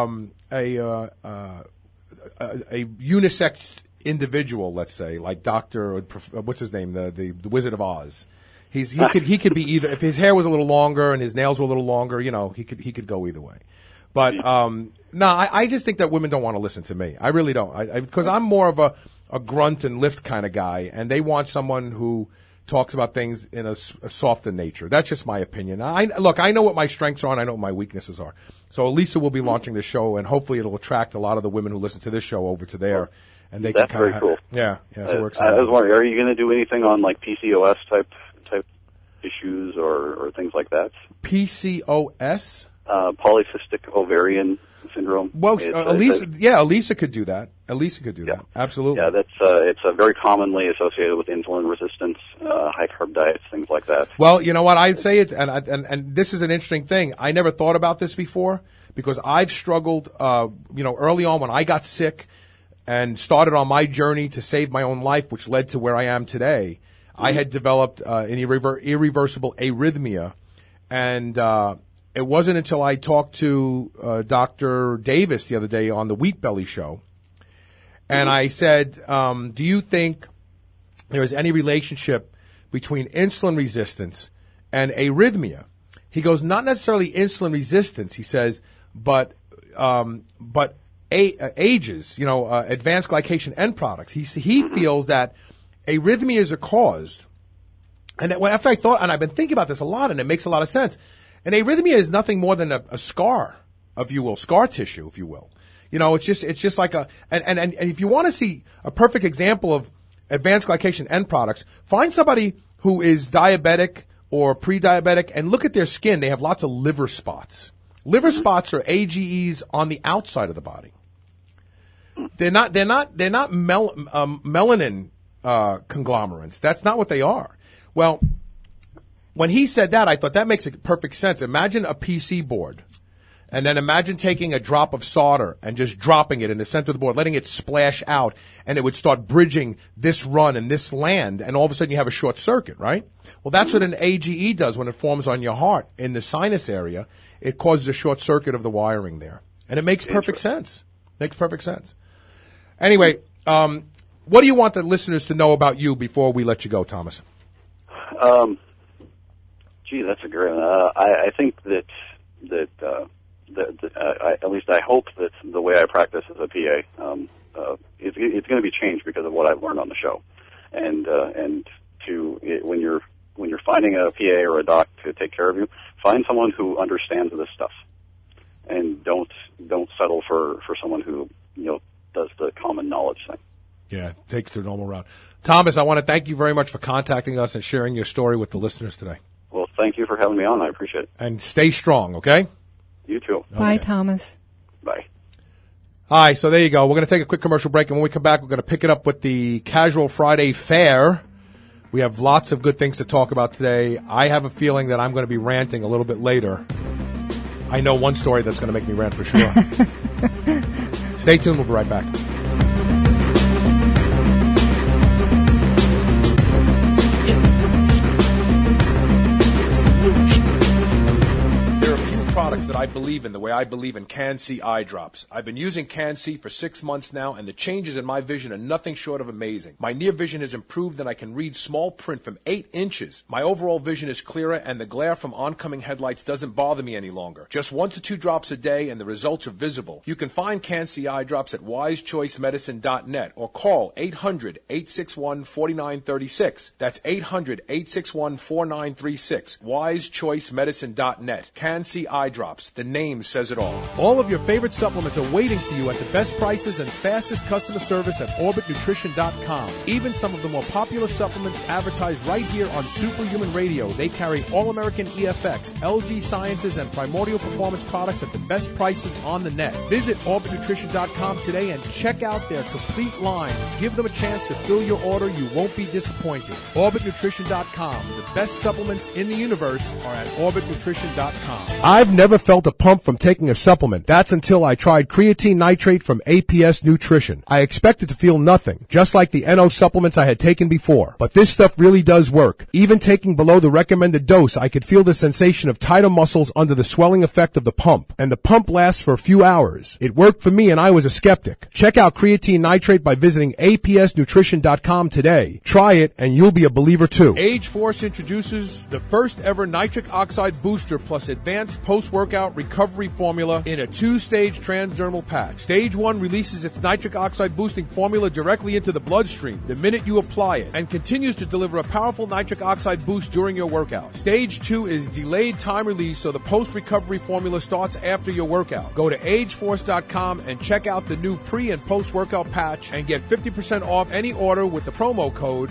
unisex individual, let's say, like Dr. What's his name, the Wizard of Oz. He could be either. If his hair was a little longer and his nails were a little longer, he could go either way. But I just think that women don't want to listen to me. I really don't, because I'm more of a grunt and lift kind of guy, and they want someone who talks about things in a softer nature. That's just my opinion. I know what my strengths are and I know what my weaknesses are. So Elisa will be launching this show, and hopefully it'll attract a lot of the women who listen to this show over to there. And they That's can very cool. Yeah, so we're I excited. was wondering, are you going to do anything on like PCOS type issues or things like that? PCOS? Polycystic ovarian syndrome. Well, Elisa could do that. That. Absolutely. Yeah, it's very commonly associated with insulin resistance, high carb diets, things like that. Well, you know what I'd say it, and this is an interesting thing. I never thought about this before because I've struggled. Early on when I got sick and started on my journey to save my own life, which led to where I am today. I had developed an irreversible arrhythmia, and it wasn't until I talked to Dr. Davis the other day on the Wheat Belly show, and I said, do you think there is any relationship between insulin resistance and arrhythmia? He goes, not necessarily insulin resistance, he says, but AGEs, advanced glycation end products. He feels that arrhythmias are caused, and after I thought, and I've been thinking about this a lot, and it makes a lot of sense. An arrhythmia is nothing more than a scar, scar tissue, if you will. It's just like and if you want to see a perfect example of advanced glycation end products, find somebody who is diabetic or pre-diabetic and look at their skin. They have lots of liver spots. Liver spots are AGEs on the outside of the body. They're not melanin conglomerates. That's not what they are. Well, when he said that, I thought that makes perfect sense. Imagine a PC board, And then imagine taking a drop of solder and just dropping it in the center of the board, letting it splash out, and it would start bridging this run and this land, and all of a sudden you have a short circuit, right? Well, that's what an AGE does when it forms on your heart in the sinus area. It causes a short circuit of the wiring there. And it makes perfect sense. Makes perfect sense. Anyway, what do you want the listeners to know about you before we let you go, Thomas? That's a great one. I think that at least I hope that the way I practice as a PA, it's going to be changed because of what I've learned on the show, and when you're finding a PA or a doc to take care of you, find someone who understands this stuff, and don't settle for someone who does the common knowledge thing. Yeah, takes the normal route. Thomas, I want to thank you very much for contacting us and sharing your story with the listeners today. Well, thank you for having me on. I appreciate it. And stay strong, okay? You too. Bye, Thomas. Bye. All right, so there you go. We're going to take a quick commercial break, and when we come back, we're going to pick it up with the Casual Friday Fair. We have lots of good things to talk about today. I have a feeling that I'm going to be ranting a little bit later. I know one story that's going to make me rant for sure. Stay tuned. We'll be right back. Products that I believe in, the way I believe in Can-C eye drops. I've been using Can-C for 6 months now, and the changes in my vision are nothing short of amazing. My near vision has improved, and I can read small print from 8 inches. My overall vision is clearer, and the glare from oncoming headlights doesn't bother me any longer. Just 1 to 2 drops a day, and the results are visible. You can find Can-C eye drops at wisechoicemedicine.net or call 800-861-4936. That's 800-861-4936. wisechoicemedicine.net. Can-C eye drops. The name says it all. All of your favorite supplements are waiting for you at the best prices and fastest customer service at OrbitNutrition.com. Even some of the more popular supplements advertised right here on Superhuman Radio. They carry All-American EFX, LG Sciences, and Primordial Performance products at the best prices on the net. Visit OrbitNutrition.com today and check out their complete line. Give them a chance to fill your order. You won't be disappointed. OrbitNutrition.com. The best supplements in the universe are at OrbitNutrition.com. I've never felt a pump from taking a supplement. That's until I tried creatine nitrate from APS Nutrition. I expected to feel nothing, just like the NO supplements I had taken before. But this stuff really does work. Even taking below the recommended dose, I could feel the sensation of tighter muscles under the swelling effect of the pump. And the pump lasts for a few hours. It worked for me, and I was a skeptic. Check out creatine nitrate by visiting APSNutrition.com today. Try it, and you'll be a believer too. Age Force introduces the first ever nitric oxide booster plus advanced post-workout recovery formula in a 2-stage transdermal patch. Stage 1 releases its nitric oxide boosting formula directly into the bloodstream the minute you apply it and continues to deliver a powerful nitric oxide boost during your workout. Stage 2 is delayed time release, so the post-recovery formula starts after your workout. Go to ageforce.com and check out the new pre- and post-workout patch and get 50% off any order with the promo code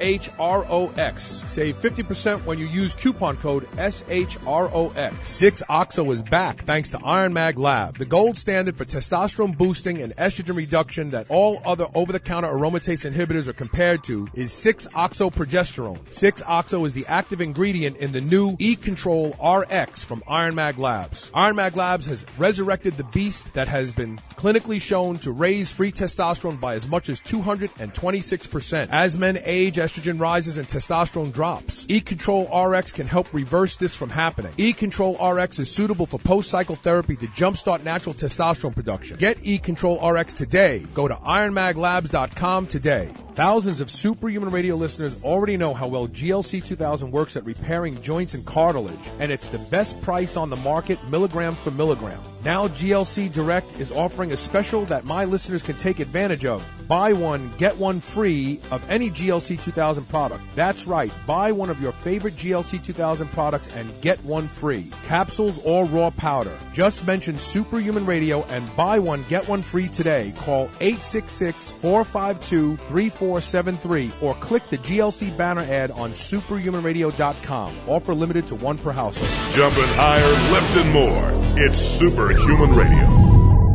SHROX. Save 50% when you use coupon code SHROX. 6-OXO is back thanks to Iron Mag Lab, the gold standard for testosterone boosting and estrogen reduction that all other over-the-counter aromatase inhibitors are compared to is 6-OXO progesterone. 6-OXO is the active ingredient in the new E-Control RX from Iron Mag Labs. Iron Mag Labs has resurrected the beast that has been clinically shown to raise free testosterone by as much as 226%. As men age, estrogen rises and testosterone drops. E-Control RX can help reverse this from happening. E-Control RX is suitable for post-cycle therapy to jumpstart natural testosterone production. Get E-Control RX today. Go to ironmaglabs.com today. Thousands of Superhuman Radio listeners already know how well GLC 2000 works at repairing joints and cartilage, and it's the best price on the market, milligram for milligram. Now GLC Direct is offering a special that my listeners can take advantage of. Buy one, get one free of any GLC 2000 product. That's right. Buy one of your favorite GLC 2000 products and get one free. Capsules or raw powder. Just mention Superhuman Radio and buy one, get one free today. Call 866-452-3473 or click the GLC banner ad on superhumanradio.com. Offer limited to one per household. Jumping higher, lifting more. It's Superhuman Radio.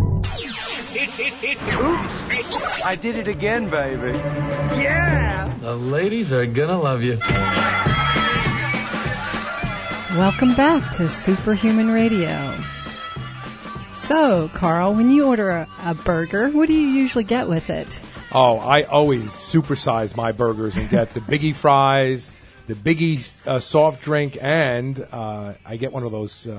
Oops. I did it again, baby. Yeah! The ladies are gonna love you. Welcome back to Superhuman Radio. So, Carl, when you order a burger, what do you usually get with it? Oh, I always supersize my burgers and get the Biggie fries, the Biggie soft drink, and I get one of those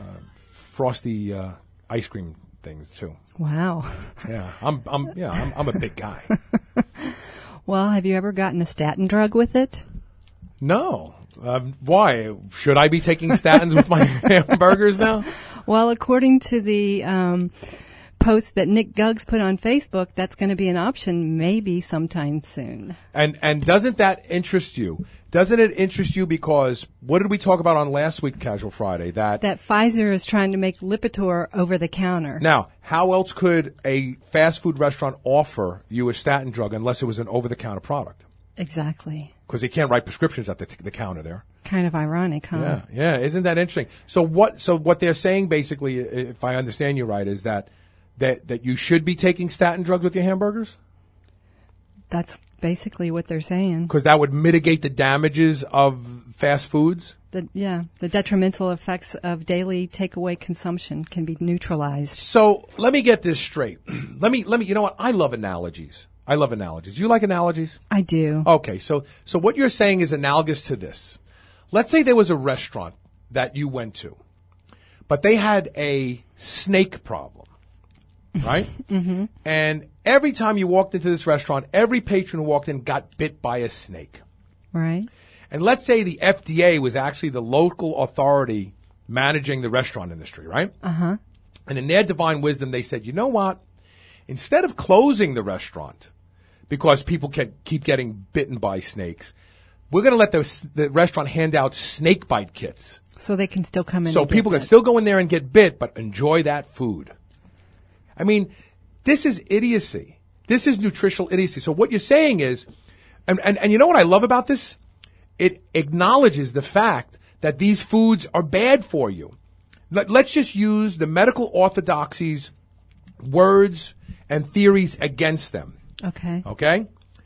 frosty ice cream things too. Wow. Yeah, I'm a big guy. Well, have you ever gotten a statin drug with it? No. Why? Should I be taking statins with my hamburgers now? Well, according to the post that Nick Guggs put on Facebook, that's going to be an option maybe sometime soon. And doesn't that interest you? Doesn't it interest you because what did we talk about on last week, Casual Friday? That Pfizer is trying to make Lipitor over the counter. Now, how else could a fast food restaurant offer you a statin drug unless it was an over-the-counter product? Exactly. Because they can't write prescriptions at the counter there. Kind of ironic, huh? Yeah. Isn't that interesting? So what they're saying basically, if I understand you right, is that you should be taking statin drugs with your hamburgers? That's basically what they're saying. Because that would mitigate the damages of fast foods? The detrimental effects of daily takeaway consumption can be neutralized. So let me get this straight. Let me. You know what? I love analogies. You like analogies? I do. Okay, so what you're saying is analogous to this. Let's say there was a restaurant that you went to, but they had a snake problem, right? Mm-hmm. And every time you walked into this restaurant, every patron who walked in got bit by a snake. Right. And let's say the FDA was actually the local authority managing the restaurant industry, right? Uh-huh. And in their divine wisdom, they said, you know what? Instead of closing the restaurant because people keep getting bitten by snakes, we're going to let the restaurant hand out snake bite kits. So they can still come in. So people can still go in there and get bit, but enjoy that food. I mean, this is idiocy. This is nutritional idiocy. So what you're saying is, and you know what I love about this? It acknowledges the fact that these foods are bad for you. Let's just use the medical orthodoxy's words and theories against them. Okay. Okay?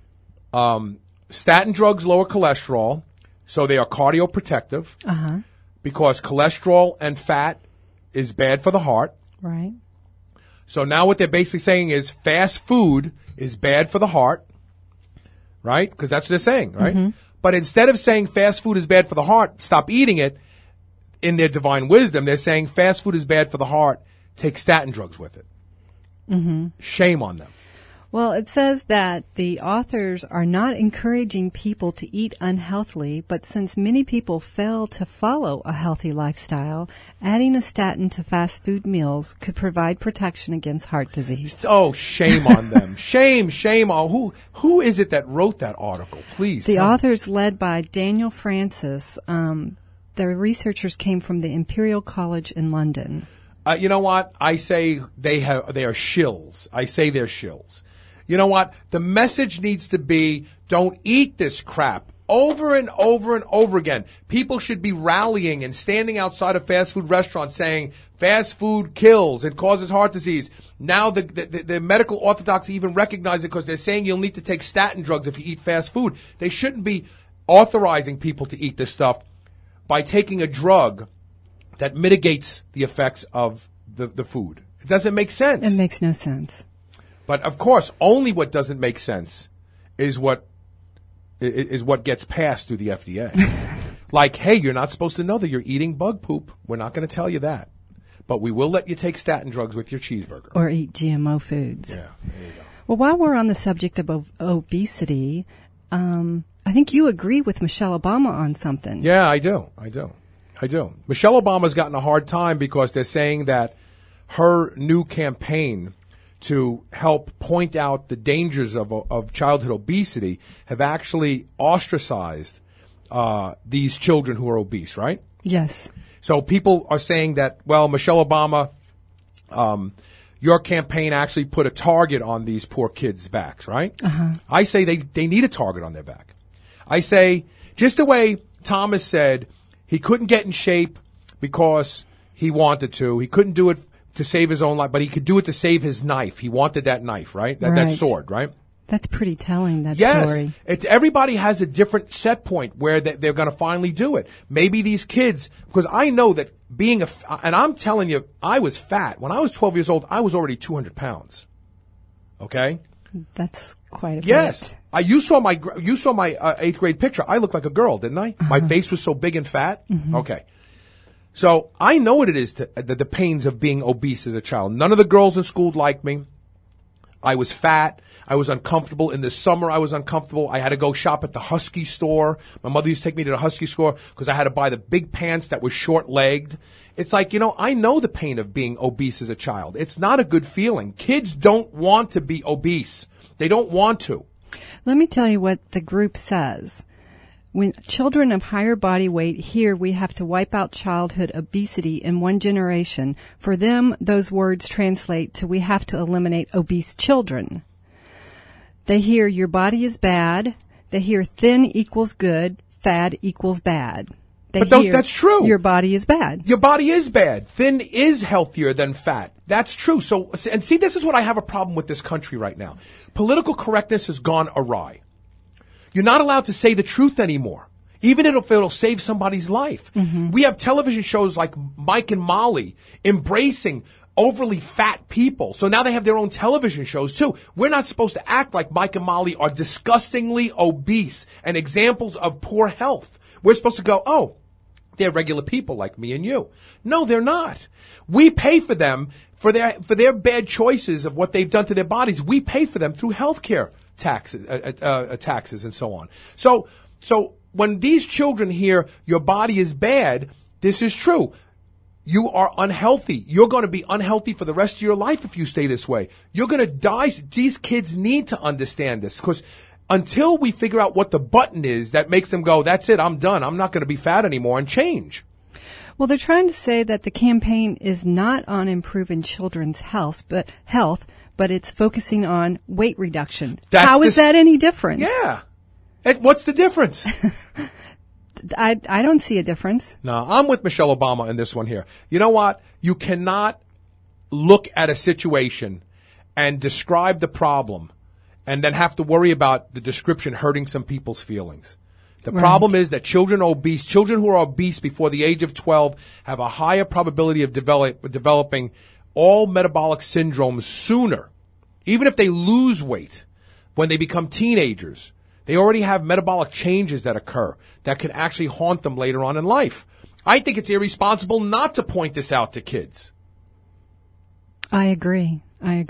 Statin drugs lower cholesterol, so they are cardioprotective. Uh-huh. Because cholesterol and fat is bad for the heart. Right. So now what they're basically saying is fast food is bad for the heart. Right? Because that's what they're saying, right? Mm-hmm. But instead of saying fast food is bad for the heart, stop eating it, in their divine wisdom, they're saying fast food is bad for the heart, take statin drugs with it. Mm-hmm. Shame on them. Well, it says that the authors are not encouraging people to eat unhealthily, but since many people fail to follow a healthy lifestyle, adding a statin to fast food meals could provide protection against heart disease. Oh, shame on them. Shame on who is it that wrote that article? Please. The authors led by Daniel Francis. The researchers came from the Imperial College in London. You know what? I say they are shills. I say they're shills. You know what? The message needs to be, don't eat this crap. Over and over and over again. People should be rallying and standing outside of fast food restaurants saying, fast food kills, it causes heart disease. Now the medical orthodoxy even recognize it because they're saying you'll need to take statin drugs if you eat fast food. They shouldn't be authorizing people to eat this stuff by taking a drug that mitigates the effects of the food. It doesn't make sense. It makes no sense. But of course, only what doesn't make sense is what gets passed through the FDA. Like, hey, you're not supposed to know that you're eating bug poop. We're not going to tell you that. But we will let you take statin drugs with your cheeseburger. Or eat GMO foods. Yeah, there you go. Well, while we're on the subject of obesity, I think you agree with Michelle Obama on something. Yeah, I do. Michelle Obama's gotten a hard time because they're saying that her new campaign to help point out the dangers of childhood obesity have actually ostracized these children who are obese, right? Yes. So people are saying that, well, Michelle Obama, your campaign actually put a target on these poor kids' backs, right? Uh-huh. I say they need a target on their back. I say, just the way Thomas said he couldn't get in shape because he wanted to. He couldn't do it to save his own life, but he could do it to save his knife. He wanted that knife, right? That sword, right? That's pretty telling, that story. Yes. Everybody has a different set point where they're going to finally do it. Maybe these kids, because I know that and I'm telling you, I was fat. When I was 12 years old, I was already 200 pounds. Okay? That's quite a bit. Yes. You saw my 8th grade picture. I looked like a girl, didn't I? My face was so big and fat. Okay. So I know what it is the pains of being obese as a child. None of the girls in school liked me. I was fat. I was uncomfortable. In the summer, I was uncomfortable. I had to go shop at the Husky store. My mother used to take me to the Husky store because I had to buy the big pants that were short-legged. It's like, I know the pain of being obese as a child. It's not a good feeling. Kids don't want to be obese. They don't want to. Let me tell you what the group says. When children of higher body weight hear we have to wipe out childhood obesity in one generation, for them, those words translate to we have to eliminate obese children. They hear your body is bad. They hear thin equals good, fat equals bad. That's true. Your body is bad. Your body is bad. Thin is healthier than fat. That's true. So, and see, this is what I have a problem with this country right now. Political correctness has gone awry. You're not allowed to say the truth anymore, even if it'll save somebody's life. We have television shows like Mike and Molly embracing overly fat people. So now they have their own television shows too. We're not supposed to act like Mike and Molly are disgustingly obese and examples of poor health. We're supposed to go, oh, they're regular people like me and you. No, they're not. We pay for them for their bad choices of what they've done to their bodies. We pay for them through health care taxes and so on. So when these children hear your body is bad, this is true. You are unhealthy. You're going to be unhealthy for the rest of your life if you stay this way. You're going to die. These kids need to understand this because until we figure out what the button is that makes them go, that's it, I'm done. I'm not going to be fat anymore and change. Well, they're trying to say that the campaign is not on improving children's health, but it's focusing on weight reduction. How is that any different? Yeah. What's the difference? I don't see a difference. No, I'm with Michelle Obama in this one here. You know what? You cannot look at a situation and describe the problem and then have to worry about the description hurting some people's feelings. The problem is that children who are obese before the age of 12 have a higher probability of developing all metabolic syndromes sooner. Even if they lose weight when they become teenagers, they already have metabolic changes that occur that can actually haunt them later on in life. I think it's irresponsible not to point this out to kids. I agree.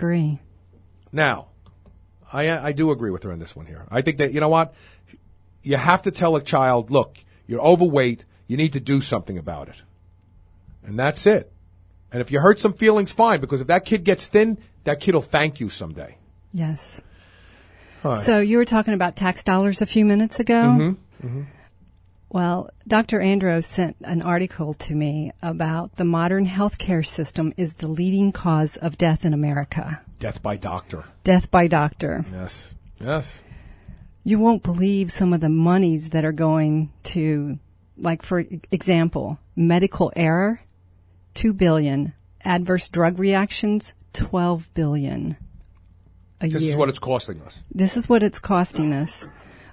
Now, I do agree with her on this one here. I think that, you know what? You have to tell a child, look, you're overweight. You need to do something about it. And that's it. And if you hurt some feelings, fine, because if that kid gets thin, that kid will thank you someday. Yes. All right. So you were talking about tax dollars a few minutes ago. Well, Dr. Andros sent an article to me about the modern healthcare system is the leading cause of death in America. Death by doctor. Death by doctor. Yes. You won't believe some of the monies that are going to, like, for example, medical error, $2 billion. Adverse drug reactions, $12 billion a year. This is what it's costing us. This is what it's costing us.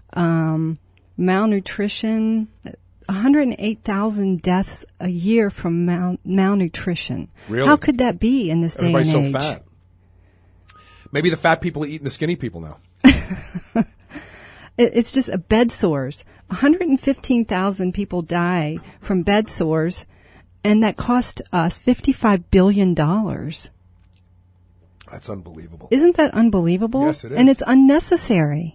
Malnutrition, 108,000 deaths a year from malnutrition. Really? How could that be in this day and age? Everybody's so fat. Maybe the fat people are eating the skinny people now. It's just bed sores. 115,000 people die from bed sores, and that cost us $55 billion. That's unbelievable. Isn't that unbelievable? Yes, it is. And it's unnecessary.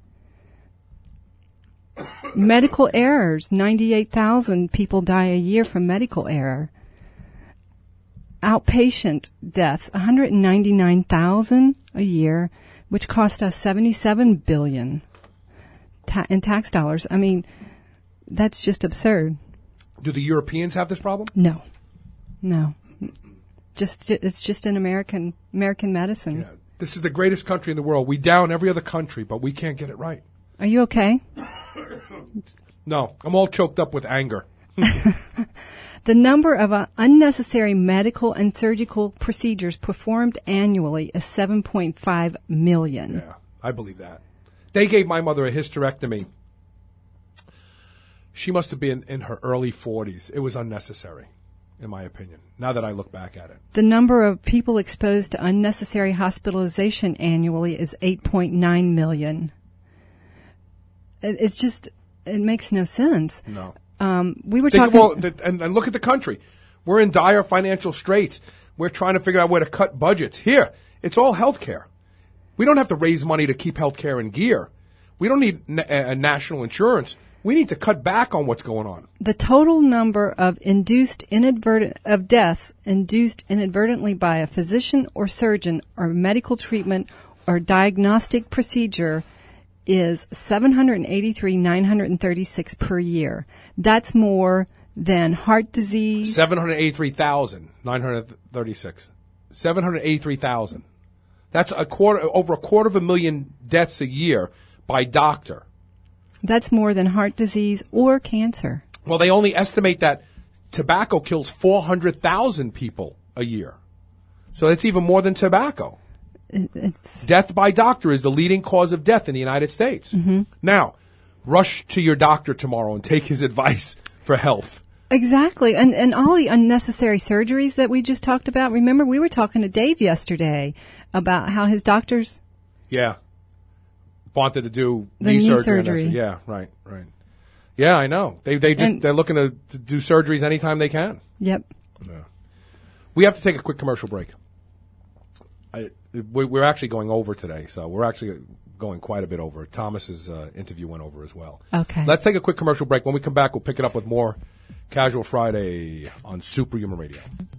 Medical errors. 98,000 people die a year from medical error. Outpatient deaths. 199,000 a year, which cost us $77 billion in tax dollars. I mean, that's just absurd. Do the Europeans have this problem? No. It's just an American medicine. Yeah. This is the greatest country in the world. We down every other country, but we can't get it right. Are you okay? No, I'm all choked up with anger. The number of unnecessary medical and surgical procedures performed annually is 7.5 million. Yeah, I believe that. They gave my mother a hysterectomy. She must have been in her early 40s. It was unnecessary. in my opinion, now that I look back at it. The number of people exposed to unnecessary hospitalization annually is 8.9 million. It's just, it makes no sense. No. We were talking... And look at the country. We're in dire financial straits. We're trying to figure out where to cut budgets. Here, it's all health care. We don't have to raise money to keep health care in gear. We don't need national insurance. We need to cut back on what's going on. The total number of deaths induced inadvertently by a physician or surgeon or medical treatment or diagnostic procedure is 783,936 per year. That's more than heart disease. 783,936. 783,000. That's over a quarter of a million deaths a year by doctor. That's more than heart disease or cancer. Well, they only estimate that tobacco kills 400,000 people a year. So it's even more than tobacco. Death by doctor is the leading cause of death in the United States. Mm-hmm. Now, rush to your doctor tomorrow and take his advice for health. Exactly. And all the unnecessary surgeries that we just talked about. Remember, we were talking to Dave yesterday about how his doctors... Yeah. Wanted to do knee surgery. Yeah, right. Yeah, I know. They're looking to do surgeries anytime they can. Yep. Yeah. We have to take a quick commercial break. We're actually going over today, so we're actually going quite a bit over. Thomas's interview went over as well. Okay. Let's take a quick commercial break. When we come back, we'll pick it up with more Casual Friday on Superhuman Radio.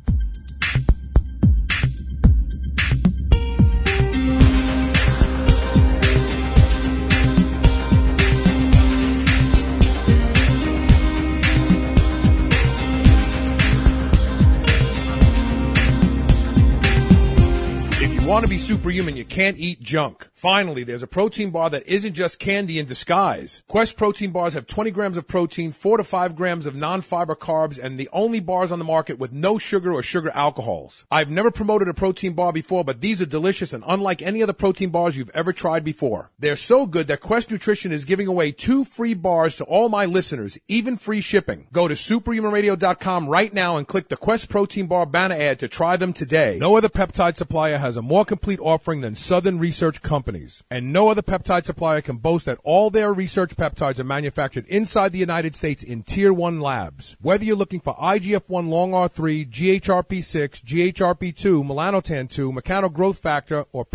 If you want to be superhuman, you can't eat junk. Finally, there's a protein bar that isn't just candy in disguise. Quest protein bars have 20 grams of protein, 4 to 5 grams of non-fiber carbs, and the only bars on the market with no sugar or sugar alcohols. I've never promoted a protein bar before, but these are delicious and unlike any other protein bars you've ever tried before. They're so good that Quest Nutrition is giving away 2 free bars to all my listeners, even free shipping. Go to superhumanradio.com right now and click the Quest Protein Bar banner ad to try them today. No other peptide supplier has a more complete offering than Southern Research Companies. And no other peptide supplier can boast that all their research peptides are manufactured inside the United States in Tier 1 labs. Whether you're looking for IGF-1 Long R3, GHRP6, GHRP2, melanotan-2, mechanogrowth factor, or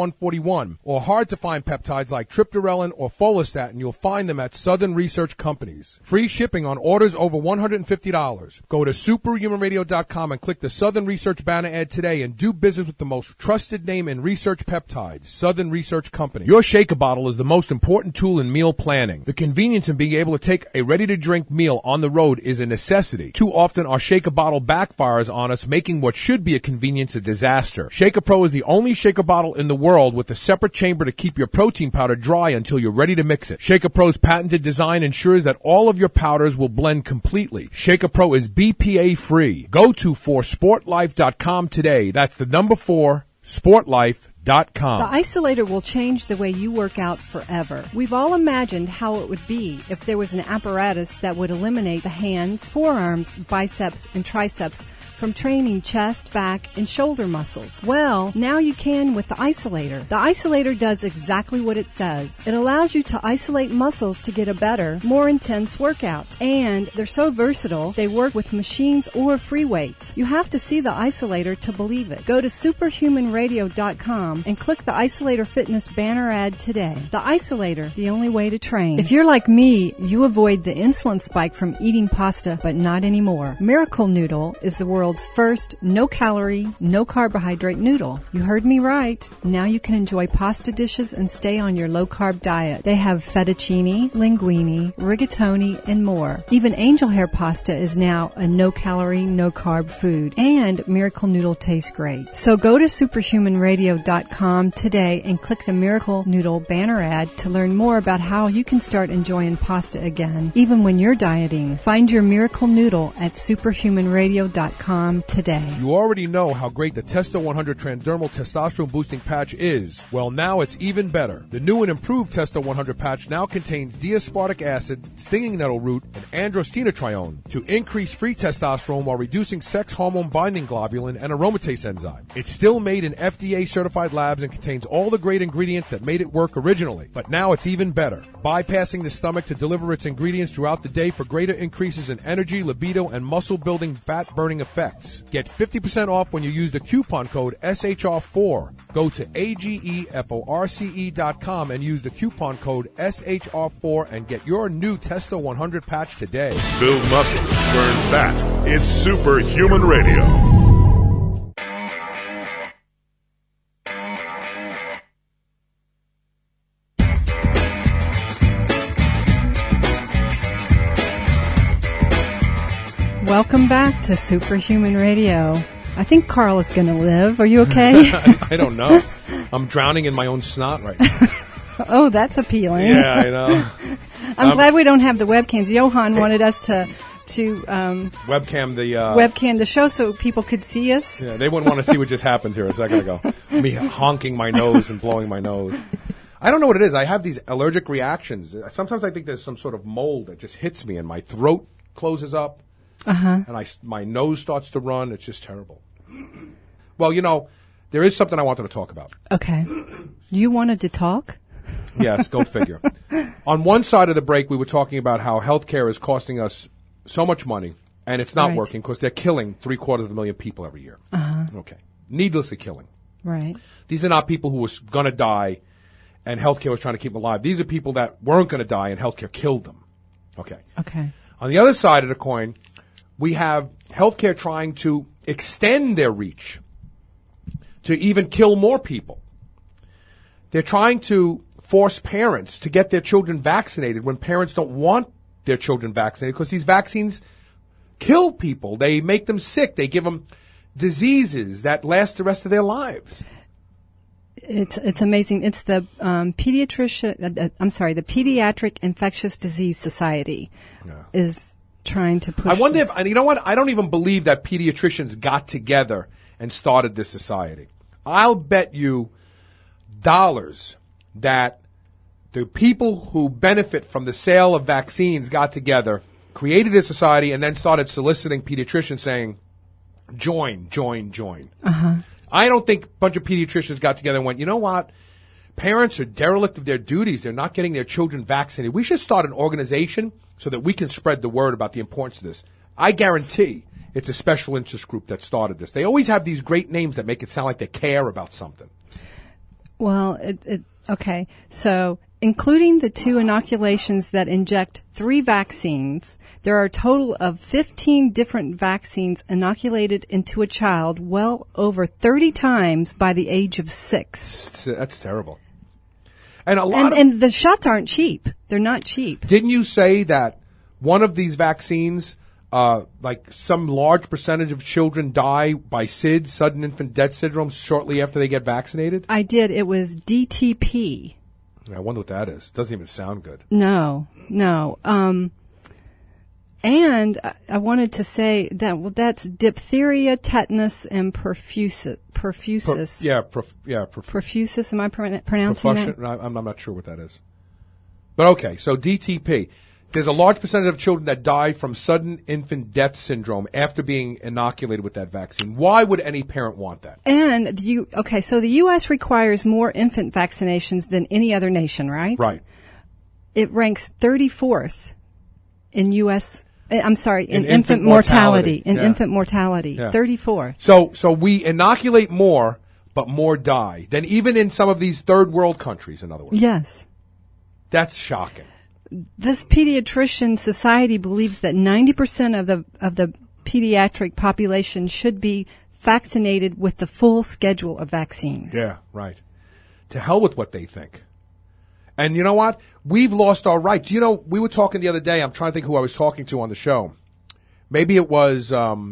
PT141, or hard-to-find peptides like triptorelin or follistatin, you'll find them at Southern Research Companies. Free shipping on orders over $150. Go to superhumanradio.com and click the Southern Research banner ad today and do business with the most trusted name in research peptides, Southern Research Company. Your shaker bottle is the most important tool in meal planning. The convenience in being able to take a ready-to-drink meal on the road is a necessity. Too often, our shaker bottle backfires on us, making what should be a convenience a disaster. Shaker Pro is the only shaker bottle in the world with a separate chamber to keep your protein powder dry until you're ready to mix it. Shaker Pro's patented design ensures that all of your powders will blend completely. Shaker Pro is BPA-free. Go to forsportlife.com today. That's the number 4, sportlife.com. The Isolator will change the way you work out forever. We've all imagined how it would be if there was an apparatus that would eliminate the hands, forearms, biceps, and triceps from training chest, back, and shoulder muscles. Well, now you can with the Isolator. The Isolator does exactly what it says. It allows you to isolate muscles to get a better, more intense workout. And they're so versatile, they work with machines or free weights. You have to see the Isolator to believe it. Go to superhumanradio.com and click the Isolator Fitness banner ad today. The Isolator, the only way to train. If you're like me, you avoid the insulin spike from eating pasta, but not anymore. Miracle Noodle is the world's first no-calorie, no-carbohydrate noodle. You heard me right. Now you can enjoy pasta dishes and stay on your low-carb diet. They have fettuccine, linguine, rigatoni, and more. Even angel hair pasta is now a no-calorie, no-carb food. And Miracle Noodle tastes great. So go to superhumanradio.com today and click the Miracle Noodle banner ad to learn more about how you can start enjoying pasta again, even when you're dieting. Find your Miracle Noodle at superhumanradio.com Testo100testosterone.com today. You already know how great the Testo 100 Transdermal Testosterone Boosting Patch is. Well, now it's even better. The new and improved Testo 100 patch now contains D-aspartic acid, stinging nettle root, and androstenedione to increase free testosterone while reducing sex hormone binding globulin and aromatase enzyme. It's still made in FDA-certified labs and contains all the great ingredients that made it work originally. But now it's even better, bypassing the stomach to deliver its ingredients throughout the day for greater increases in energy, libido, and muscle-building, fat-burning effects. Get 50% off when you use the coupon code SHR4. Go to AGEFORCE.com and use the coupon code SHR4 and get your new Testo 100 patch today. Build muscle, burn fat. It's Superhuman Radio. Welcome back to Superhuman Radio. I think Carl is going to live. Are you okay? I don't know. I'm drowning in my own snot right now. Oh, that's appealing. Yeah, I know. I'm glad we don't have the webcams. Johan wanted us to webcam the show so people could see us. Yeah, they wouldn't want to see what just happened here a second ago. Me honking my nose and blowing my nose. I don't know what it is. I have these allergic reactions. Sometimes I think there's some sort of mold that just hits me and my throat closes up. And my nose starts to run. It's just terrible. Well, there is something I wanted to talk about. Okay. You wanted to talk? Yes, go figure. On one side of the break, we were talking about how healthcare is costing us so much money, and it's not working because they're killing 750,000 people every year. Okay. Needlessly killing. Right. These are not people who were going to die, and healthcare was trying to keep them alive. These are people that weren't going to die, and healthcare killed them. Okay. Okay. On the other side of the coin, we have healthcare trying to extend their reach to even kill more people. They're trying to force parents to get their children vaccinated when parents don't want their children vaccinated because these vaccines kill people. They make them sick. They give them diseases that last the rest of their lives. It's amazing. It's the the Pediatric Infectious Disease Society is trying to push. I wonder if, and you know what? I don't even believe that pediatricians got together and started this society. I'll bet you dollars that the people who benefit from the sale of vaccines got together, created this society, and then started soliciting pediatricians saying, join. I don't think a bunch of pediatricians got together and went, you know what? Parents are derelict of their duties. They're not getting their children vaccinated. We should start an organization so that we can spread the word about the importance of this. I guarantee it's a special interest group that started this. They always have these great names that make it sound like they care about something. Well, okay. So, including the 2 inoculations that inject 3 vaccines, there are a total of 15 different vaccines inoculated into a child well over 30 times by the age of 6. That's terrible. And the shots aren't cheap. They're not cheap. Didn't you say that one of these vaccines, like some large percentage of children die by SIDS, sudden infant death syndrome, shortly after they get vaccinated? I did. It was DTP. I wonder what that is. Doesn't even sound good. No. And I wanted to say that that's diphtheria, tetanus, and perfusis. Perfusis. Am I pronouncing that? I'm not sure what that is. But okay, so DTP. There's a large percentage of children that die from sudden infant death syndrome after being inoculated with that vaccine. Why would any parent want that? And so the U.S. requires more infant vaccinations than any other nation, right? Right. It ranks 34th in U.S. in infant mortality. Infant mortality, 34th. So we inoculate more, but more die than even in some of these third world countries. In other words, yes, that's shocking. This pediatrician society believes that 90% of the pediatric population should be vaccinated with the full schedule of vaccines. Yeah, right. To hell with what they think. And you know what? We've lost our rights. You know, we were talking the other day. I'm trying to think who I was talking to on the show. Maybe it was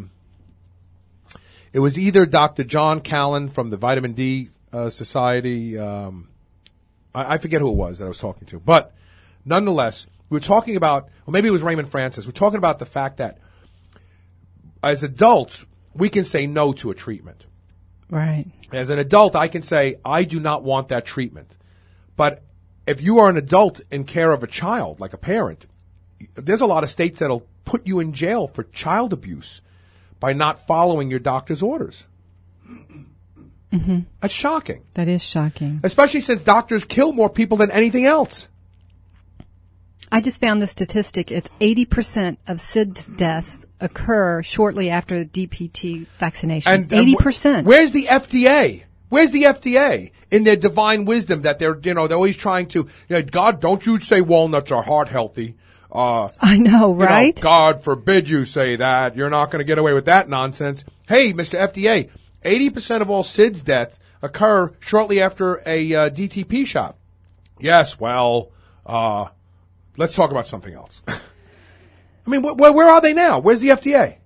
either Dr. John Callan from the Vitamin D Society. I forget who it was that I was talking to. But nonetheless, we were talking about, or maybe it was Raymond Francis. We're talking about the fact that as adults, we can say no to a treatment. Right. As an adult, I can say, I do not want that treatment. But if you are an adult in care of a child, like a parent, there's a lot of states that'll put you in jail for child abuse by not following your doctor's orders. Mm-hmm. That's shocking. That is shocking. Especially since doctors kill more people than anything else. I just found the statistic. It's 80% of SIDS deaths occur shortly after the DPT vaccination. And 80%. Where's the FDA? Where's the FDA in their divine wisdom that they're always trying to, God, don't you say walnuts are heart healthy. I know, right? God forbid you say that. You're not going to get away with that nonsense. Hey, Mr. FDA, 80% of all SIDS deaths occur shortly after a DTP shot. Yes, well, let's talk about something else. I mean, where are they now? Where's the FDA?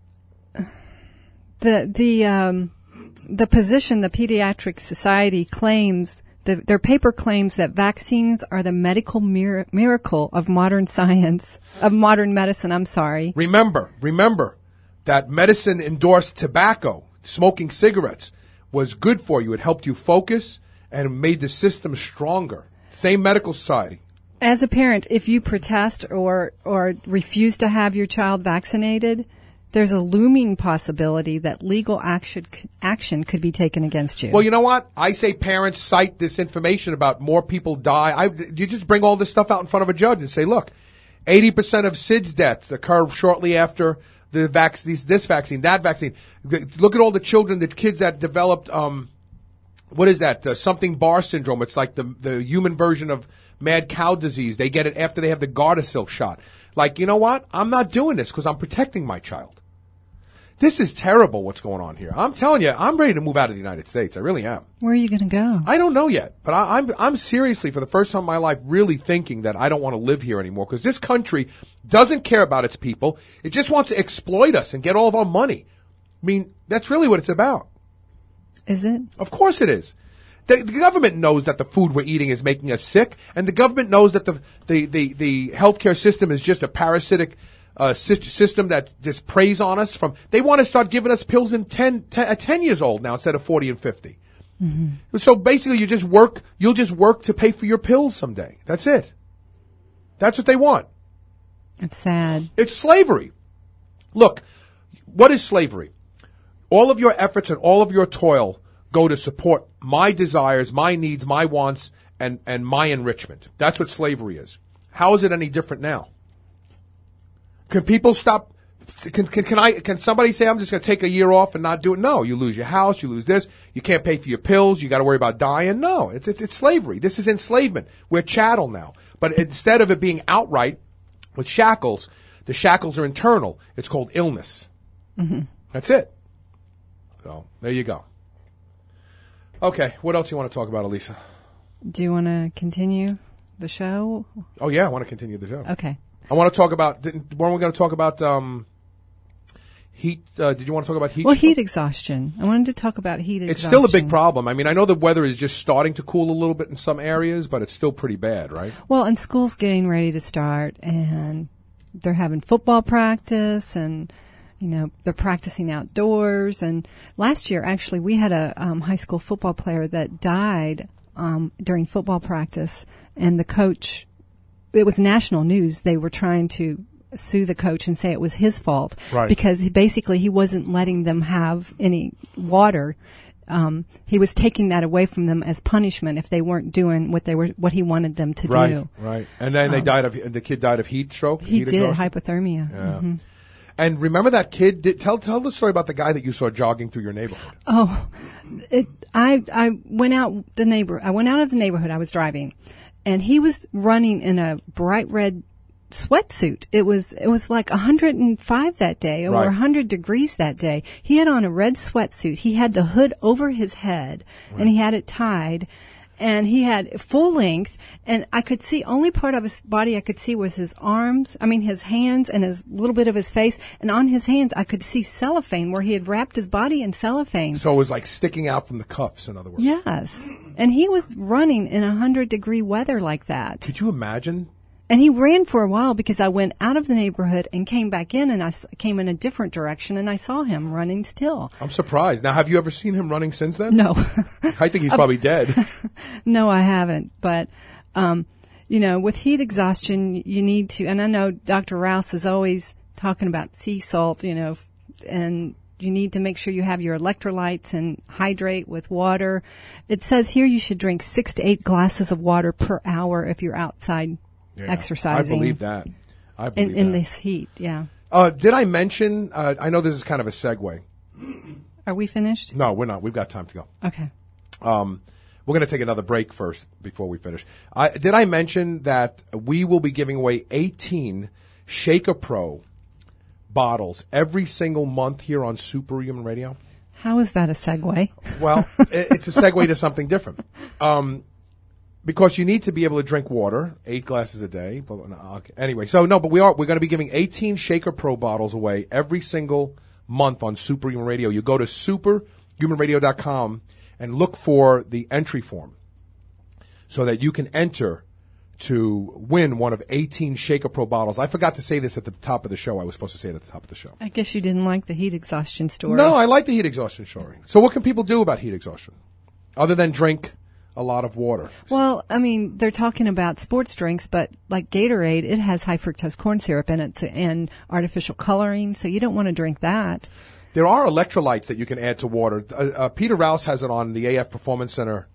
The position the Pediatric Society claims, their paper claims that vaccines are the medical miracle of modern science, of modern medicine, I'm sorry. Remember that medicine endorsed tobacco, smoking cigarettes, was good for you. It helped you focus and made the system stronger. Same medical society. As a parent, if you protest or refuse to have your child vaccinated, there's a looming possibility that legal action could be taken against you. Well, you know what? I say parents cite this information about more people die. You just bring all this stuff out in front of a judge and say, look, 80% of SIDS deaths occur shortly after the this vaccine, that vaccine. Look at all the children, the kids that developed, what is that? Something bar syndrome. It's like the human version of mad cow disease. They get it after they have the Gardasil shot. Like, you know what? I'm not doing this because I'm protecting my child. This is terrible what's going on here. I'm telling you, I'm ready to move out of the United States. I really am. Where are you going to go? I don't know yet, but I'm seriously, for the first time in my life, really thinking that I don't want to live here anymore because this country doesn't care about its people. It just wants to exploit us and get all of our money. I mean, that's really what it's about. Is it? Of course it is. The government knows that the food we're eating is making us sick, and the government knows that the healthcare system is just a parasitic system that just preys on us. They want to start giving us pills at 10 years old now instead of 40 and 50. Mm-hmm. So basically, you'll just work to pay for your pills someday. That's it. That's what they want. It's sad. It's slavery. Look, what is slavery? All of your efforts and all of your toil go to support my desires, my needs, my wants, and my enrichment. That's what slavery is. How is it any different now? Can people stop? Can somebody say, I'm just going to take a year off and not do it? No, you lose your house, you lose this, you can't pay for your pills, you got to worry about dying. No, it's slavery. This is enslavement. We're chattel now. But instead of it being outright with shackles, the shackles are internal. It's called illness. Mm-hmm. That's it. So there you go. Okay, what else you want to talk about, Elisa? Do you want to continue the show? Oh, yeah, I want to continue the show. Okay. I want to talk about, weren't we going to talk about heat? Did you want to talk about heat? Well, heat exhaustion. I wanted to talk about heat exhaustion. It's still a big problem. I mean, I know the weather is just starting to cool a little bit in some areas, but it's still pretty bad, right? Well, and school's getting ready to start, and they're having football practice, and they're practicing outdoors. And last year, actually, we had a high school football player that died during football practice, and the coach, it was national news. They were trying to sue the coach and say it was his fault, right, because he wasn't letting them have any water. He was taking that away from them as punishment if they weren't doing what he wanted them to do. Right. And then the kid died of heat stroke. He did, hypothermia. Yeah. Mm-hmm. And remember that kid? Tell the story about the guy that you saw jogging through your neighborhood. Oh, I went out of the neighborhood. I was driving, and he was running in a bright red sweatsuit. It was like 105 that day, or 100 degrees that day. He had on a red sweatsuit. He had the hood over his head, and he had it tied. And he had full length, and I could see, only part of his body I could see was his arms, his hands and his little bit of his face. And on his hands I could see cellophane, where he had wrapped his body in cellophane. So it was like sticking out from the cuffs, in other words. Yes. And he was running in 100-degree weather like that. Could you imagine? And he ran for a while because I went out of the neighborhood and came back in, and I came in a different direction, and I saw him running still. I'm surprised. Now, have you ever seen him running since then? No. I think he's probably dead. No, I haven't. But, with heat exhaustion, you need to, and I know Dr. Rouse is always talking about sea salt, and you need to make sure you have your electrolytes and hydrate with water. It says here you should drink 6 to 8 glasses of water per hour if you're outside exercising. I believe that. In this heat, yeah. Did I mention, I know this is kind of a segue. Are we finished? No, we're not. We've got time to go. Okay. We're going to take another break first before we finish. Did I mention that we will be giving away 18 Shaker Pro bottles every single month here on Superhuman Radio? How is that a segue? Well, it's a segue to something different. Because you need to be able to drink water, 8 glasses a day. Anyway, but we're going to be giving 18 Shaker Pro bottles away every single month on Superhuman Radio. You go to superhumanradio.com and look for the entry form so that you can enter to win one of 18 Shaker Pro bottles. I forgot to say this at the top of the show. I was supposed to say it at the top of the show. I guess you didn't like the heat exhaustion story. No, I like the heat exhaustion story. So what can people do about heat exhaustion other than drink a lot of water? Well, I mean, they're talking about sports drinks, but like Gatorade, it has high fructose corn syrup in it and artificial coloring, so you don't want to drink that. There are electrolytes that you can add to water. Peter Rouse has it on the AFPerformanceCenter.com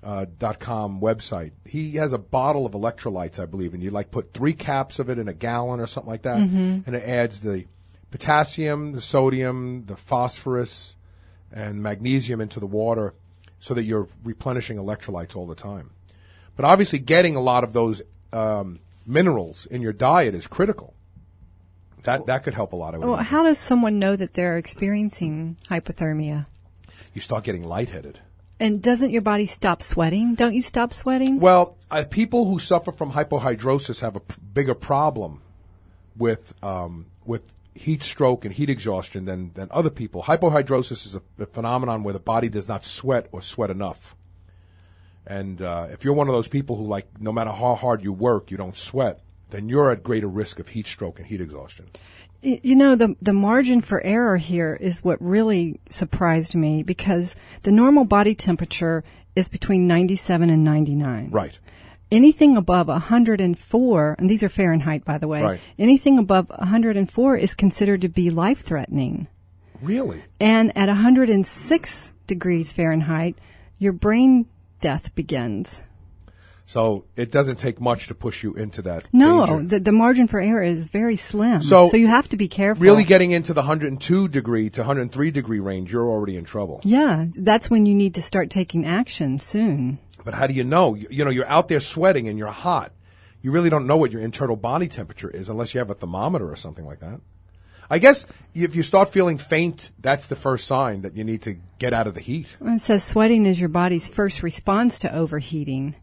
website. He has a bottle of electrolytes, I believe, and you put 3 caps of it in a gallon or something like that, and it adds the potassium, the sodium, the phosphorus, and magnesium into the water, so that you're replenishing electrolytes all the time. But obviously getting a lot of those minerals in your diet is critical. That could help a lot. Well, how does someone know that they're experiencing hypothermia? You start getting lightheaded. And doesn't your body stop sweating? Don't you stop sweating? Well, people who suffer from hypohidrosis have a bigger problem with heat stroke and heat exhaustion than other people. Hypohidrosis is a phenomenon where the body does not sweat or sweat enough. And if you're one of those people who, no matter how hard you work, you don't sweat, then you're at greater risk of heat stroke and heat exhaustion. The margin for error here is what really surprised me, because the normal body temperature is between 97 and 99. Right. Anything above 104, and these are Fahrenheit, by the way, right. Anything above 104 is considered to be life-threatening. Really? And at 106 degrees Fahrenheit, your brain death begins. So it doesn't take much to push you into that danger. The margin for error is very slim. So you have to be careful. Really getting into the 102 degree to 103 degree range, you're already in trouble. Yeah, that's when you need to start taking action soon. But how do you know? You're out there sweating and you're hot. You really don't know what your internal body temperature is unless you have a thermometer or something like that. I guess if you start feeling faint, that's the first sign that you need to get out of the heat. It says sweating is your body's first response to overheating.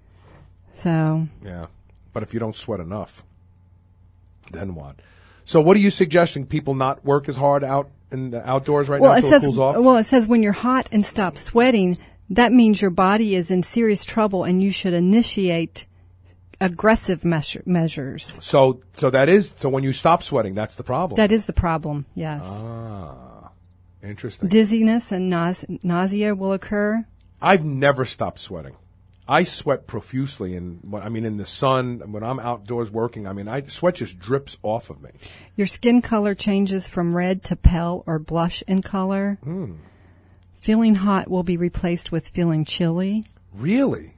So. Yeah. But if you don't sweat enough, then what? So what are you suggesting? People not work as hard out in the outdoors right now until it cools off? Well, it says when you're hot and stop sweating, that means your body is in serious trouble and you should initiate aggressive measures. So when you stop sweating, that's the problem. That is the problem, yes. Ah, interesting. Dizziness and nausea will occur. I've never stopped sweating. I sweat profusely, and in the sun, when I'm outdoors working, sweat just drips off of me. Your skin color changes from red to pale or blush in color. Feeling hot will be replaced with feeling chilly. Really?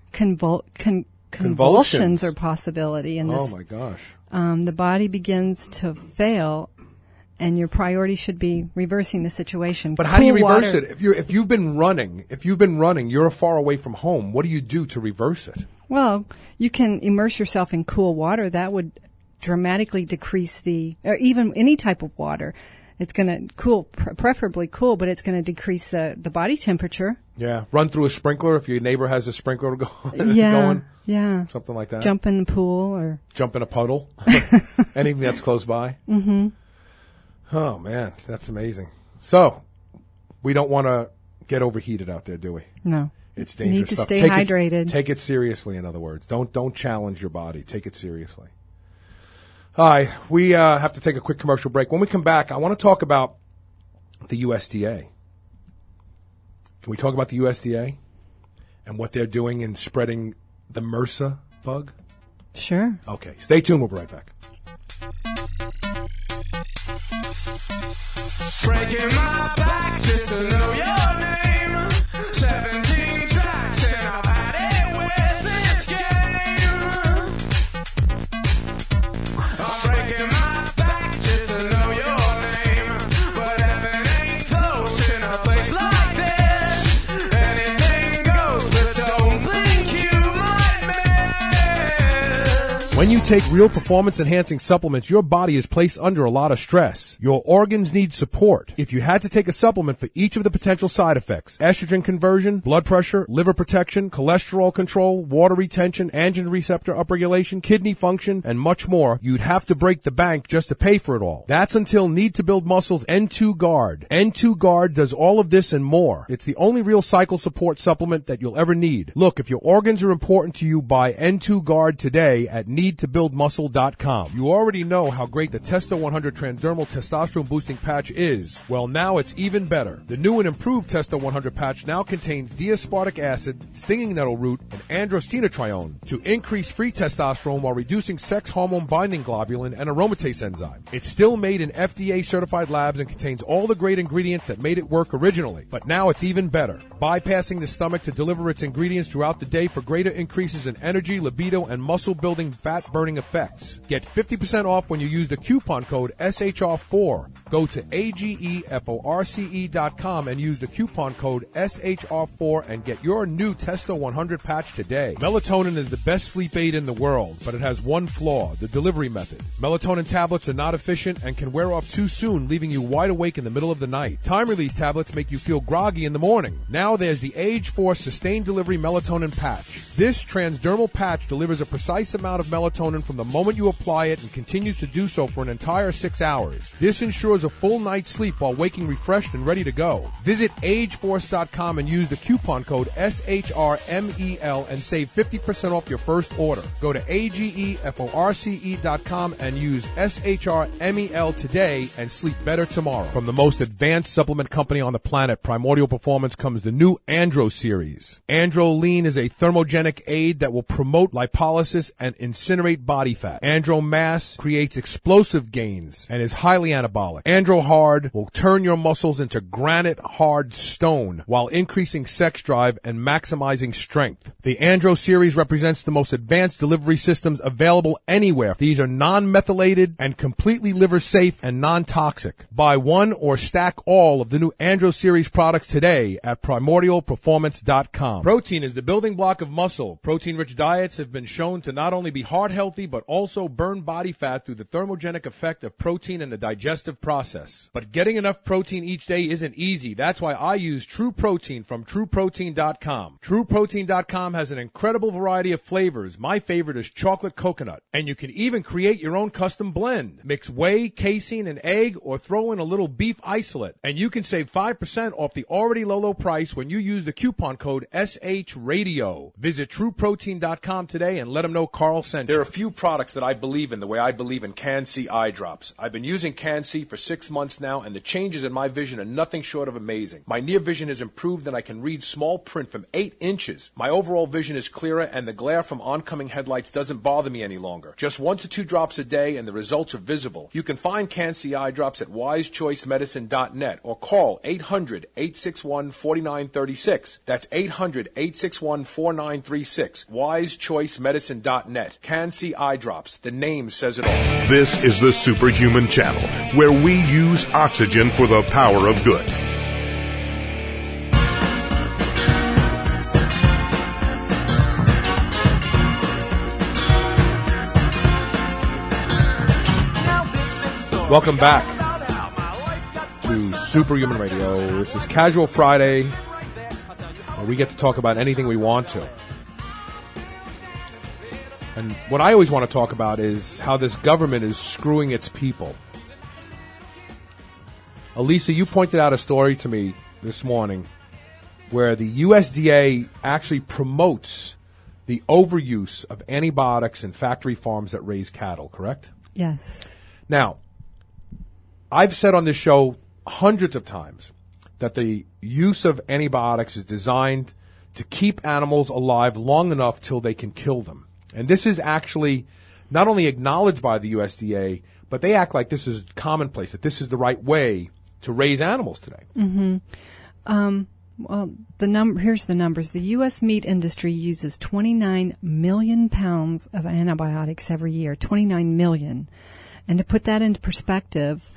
Convulsions are a possibility in this. Oh my gosh. The body begins to fail, and your priority should be reversing the situation. But how do you reverse it? If you've been running, you're far away from home. What do you do to reverse it? Well, you can immerse yourself in cool water. That would dramatically decrease or even any type of water. It's going to cool, preferably cool, but it's going to decrease the body temperature. Yeah. Run through a sprinkler if your neighbor has a sprinkler going. Yeah. Something like that. Jump in the pool or. Jump in a puddle. Anything that's close by. Mm-hmm. Oh, man. That's amazing. So, we don't want to get overheated out there, do we? No. It's dangerous you need to stuff. stay hydrated. Take it seriously, in other words. Don't challenge your body. Take it seriously. Hi, we have to take a quick commercial break. When we come back, I want to talk about the USDA. Can we talk about the USDA and what they're doing in spreading the MRSA bug? Sure. Okay, stay tuned. We'll be right back. Breaking my back just to know your name. 17 tracks and I've had it with this game. I'm breaking my back just to know your name. But heaven ain't close in a place like this. Anything goes, but don't think you might miss. When you take real performance-enhancing supplements, your body is placed under a lot of stress. Your organs need support. If you had to take a supplement for each of the potential side effects, estrogen conversion, blood pressure, liver protection, cholesterol control, water retention, androgen receptor upregulation, kidney function, and much more, you'd have to break the bank just to pay for it all. That's until Need to Build Muscle's N2 Guard. N2 Guard does all of this and more. It's the only real cycle support supplement that you'll ever need. Look, if your organs are important to you, buy N2 Guard today at needtobuildmuscle.com. You already know how great the Testo 100 Transdermal Testosterone Boosting Patch is. Well, now it's even better. The new and improved Testo 100 patch now contains D-aspartic acid, stinging nettle root, and androstenedione to increase free testosterone while reducing sex hormone binding globulin and aromatase enzyme. It's still made in FDA-certified labs and contains all the great ingredients that made it work originally. But now it's even better, bypassing the stomach to deliver its ingredients throughout the day for greater increases in energy, libido, and muscle-building, fat-burning effects. Get 50% off when you use the coupon code SHR4. Go to AGEFORCE.com and use the coupon code SHR4 and get your new Testo 100 patch today. Melatonin is the best sleep aid in the world, but it has one flaw, the delivery method. Melatonin tablets are not efficient and can wear off too soon, leaving you wide awake in the middle of the night. Time-release tablets make you feel groggy in the morning. Now there's the Age Force Sustained Delivery Melatonin Patch. This transdermal patch delivers a precise amount of melatonin from the moment you apply it and continues to do so for an entire 6 hours. This ensures a full night's sleep while waking refreshed and ready to go. Visit AgeForce.com and use the coupon code SHRMEL and save 50% off your first order. Go to AGEFORCE.com and use SHRMEL today and sleep better tomorrow. From the most advanced supplement company on the planet, Primordial Performance, comes the new Andro series. Andro Lean is a thermogenic aid that will promote lipolysis and incinerate body fat. Andro Mass creates explosive gains and is highly anabolic. Andro Hard will turn your muscles into granite hard stone while increasing sex drive and maximizing strength. The Andro series represents the most advanced delivery systems available anywhere. These are non-methylated and completely liver safe and non-toxic. Buy one or stack all of the new Andro series products today at primordialperformance.com. Protein is the building block of muscle. Protein-rich diets have been shown to not only be heart healthy but also burn body fat through the thermogenic effect of protein in the digestive process. But getting enough protein each day isn't easy. That's why I use True Protein from TrueProtein.com. TrueProtein.com has an incredible variety of flavors. My favorite is chocolate coconut. And you can even create your own custom blend. Mix whey, casein, and egg, or throw in a little beef isolate. And you can save 5% off the already low price when you use the coupon code SHRadio. Visit TrueProtein.com today and let them know Carl sent you. There are a few products that I believe in the way I believe in Can-C eye drops. I've been using Can-C for 6 months now, and the changes in my vision are nothing short of amazing. My near vision has improved, and I can read small print from 8 inches. My overall vision is clearer, and the glare from oncoming headlights doesn't bother me any longer. Just 1 to 2 drops a day, and the results are visible. You can find Can-C eye drops at wisechoicemedicine.net or call 800-861-4936. That's 800-861-4936. wisechoicemedicine.net. Can-C eye drops. The name says it all. This is the Superhuman Channel, where we use oxygen for the power of good. Welcome back to Superhuman Radio. This is Casual Friday, where we get to talk about anything we want to. And what I always want to talk about is how this government is screwing its people. Elisa, you pointed out a story to me this morning where the USDA actually promotes the overuse of antibiotics in factory farms that raise cattle, correct? Yes. Now, I've said on this show hundreds of times that the use of antibiotics is designed to keep animals alive long enough till they can kill them. And this is actually not only acknowledged by the USDA, but they act like this is commonplace, that this is the right way to raise animals today. Mm-hmm. Well, here's the numbers. The U.S. meat industry uses 29 million pounds of antibiotics every year. 29 million. And to put that into perspective,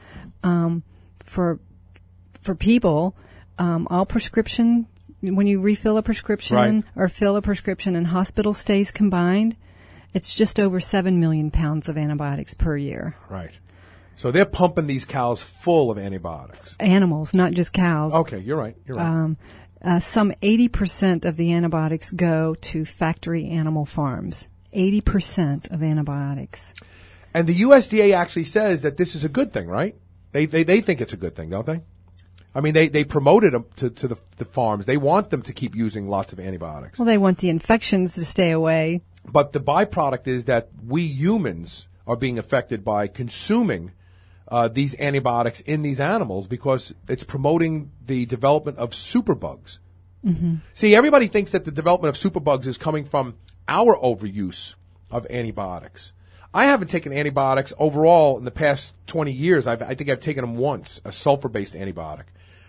for people, all prescription, when you refill a prescription or fill a prescription and hospital stays combined, it's just over 7 million pounds of antibiotics per year. Right. So they're pumping these cows full of antibiotics. Animals, not just cows. Okay, you're right. Some 80% of the antibiotics go to factory animal farms. 80% of antibiotics. And the USDA actually says that this is a good thing, right? They think it's a good thing, don't they? I mean, they promoted them to the farms. They want them to keep using lots of antibiotics. Well, they want the infections to stay away. But the byproduct is that we humans are being affected by consuming these antibiotics in these animals because it's promoting the development of superbugs. Mm-hmm. See, everybody thinks that the development of superbugs is coming from our overuse of antibiotics. I haven't taken antibiotics overall in the past 20 years. I think I've taken them once, a sulfur-based antibiotic.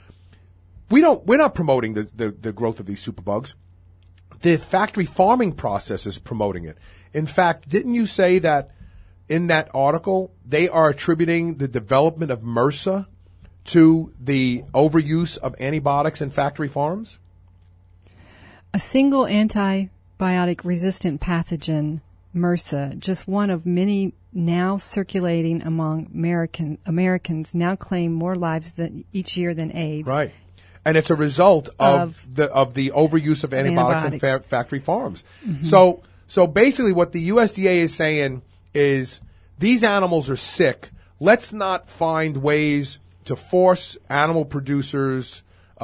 We're not promoting the growth of these superbugs. The factory farming process is promoting it. In fact, didn't you say that in that article they are attributing the development of MRSA to the overuse of antibiotics in factory farms? A single antibiotic-resistant pathogen, MRSA, just one of many now circulating among Americans, now claim more lives each year than AIDS. Right. And it's a result of the overuse of antibiotics in factory farms. Mm-hmm. So basically what the USDA is saying is these animals are sick. Let's not find ways to force animal producers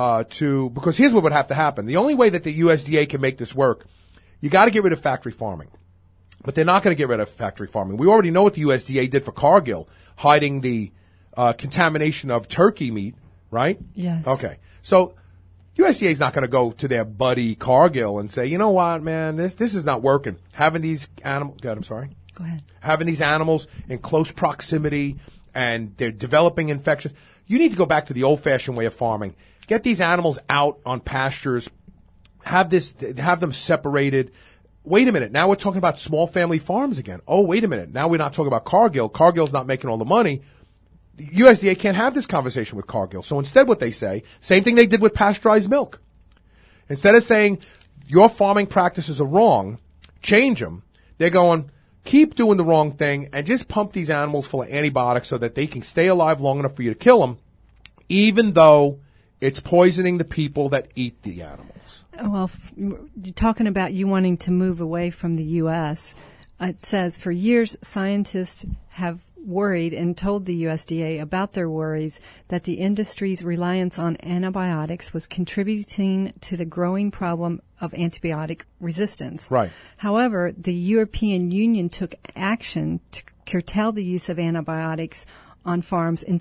because here's what would have to happen. The only way that the USDA can make this work, you got to get rid of factory farming. But they're not going to get rid of factory farming. We already know what the USDA did for Cargill, hiding the contamination of turkey meat, right? Yes. Okay. So USDA is not going to go to their buddy Cargill and say, you know what, man, this is not working. Having these animals, I'm sorry. Go ahead. Having these animals in close proximity and they're developing infections. You need to go back to the old-fashioned way of farming. Get these animals out on pastures. Have them separated. Wait a minute. Now we're talking about small family farms again. Oh, wait a minute. Now we're not talking about Cargill. Cargill's not making all the money. The USDA can't have this conversation with Cargill. So instead what they say, same thing they did with pasteurized milk. Instead of saying your farming practices are wrong, change them, they're going, keep doing the wrong thing and just pump these animals full of antibiotics so that they can stay alive long enough for you to kill them, even though it's poisoning the people that eat the animals. Well, you're talking about you wanting to move away from the U.S. It says, for years, scientists have worried and told the USDA about their worries that the industry's reliance on antibiotics was contributing to the growing problem of antibiotic resistance. Right. However, the European Union took action to curtail the use of antibiotics on farms in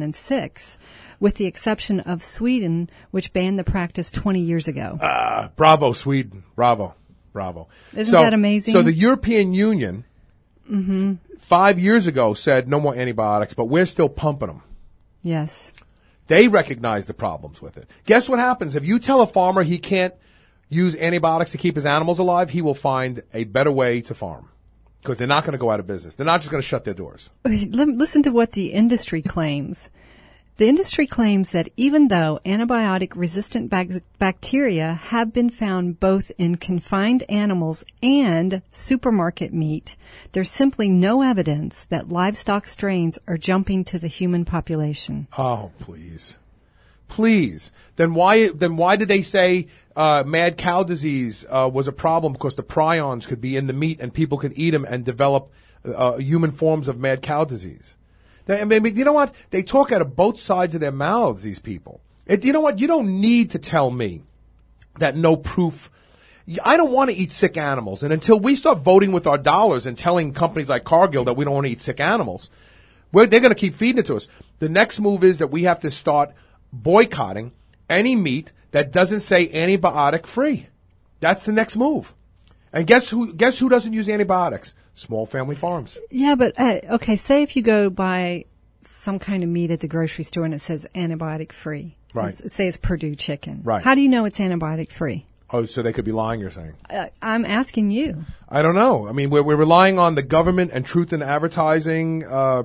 2006, with the exception of Sweden, which banned the practice 20 years ago. Bravo, Sweden. Bravo. Isn't that amazing? So the European Union 5 years ago said no more antibiotics, but we're still pumping them. Yes. They recognize the problems with it. Guess what happens? If you tell a farmer he can't use antibiotics to keep his animals alive, he will find a better way to farm. Because they're not going to go out of business. They're not just going to shut their doors. Listen to what the industry claims. The industry claims that even though antibiotic-resistant bacteria have been found both in confined animals and supermarket meat, there's simply no evidence that livestock strains are jumping to the human population. Oh, please. Please. Then why did they say mad cow disease was a problem? Because the prions could be in the meat and people could eat them and develop human forms of mad cow disease. I mean, you know what? They talk out of both sides of their mouths, these people. You know what? You don't need to tell me that no proof. I don't want to eat sick animals. And until we start voting with our dollars and telling companies like Cargill that we don't want to eat sick animals, they're going to keep feeding it to us. The next move is that we have to start boycotting any meat that doesn't say antibiotic free. That's the next move. And guess who doesn't use antibiotics? Small family farms. Yeah, but okay, say if you go buy some kind of meat at the grocery store and it says antibiotic free. Right. Say it's Purdue chicken. Right. How do you know it's antibiotic free? Oh, so they could be lying, you're saying? I'm asking you. I don't know. I mean, we're relying on the government and truth in advertising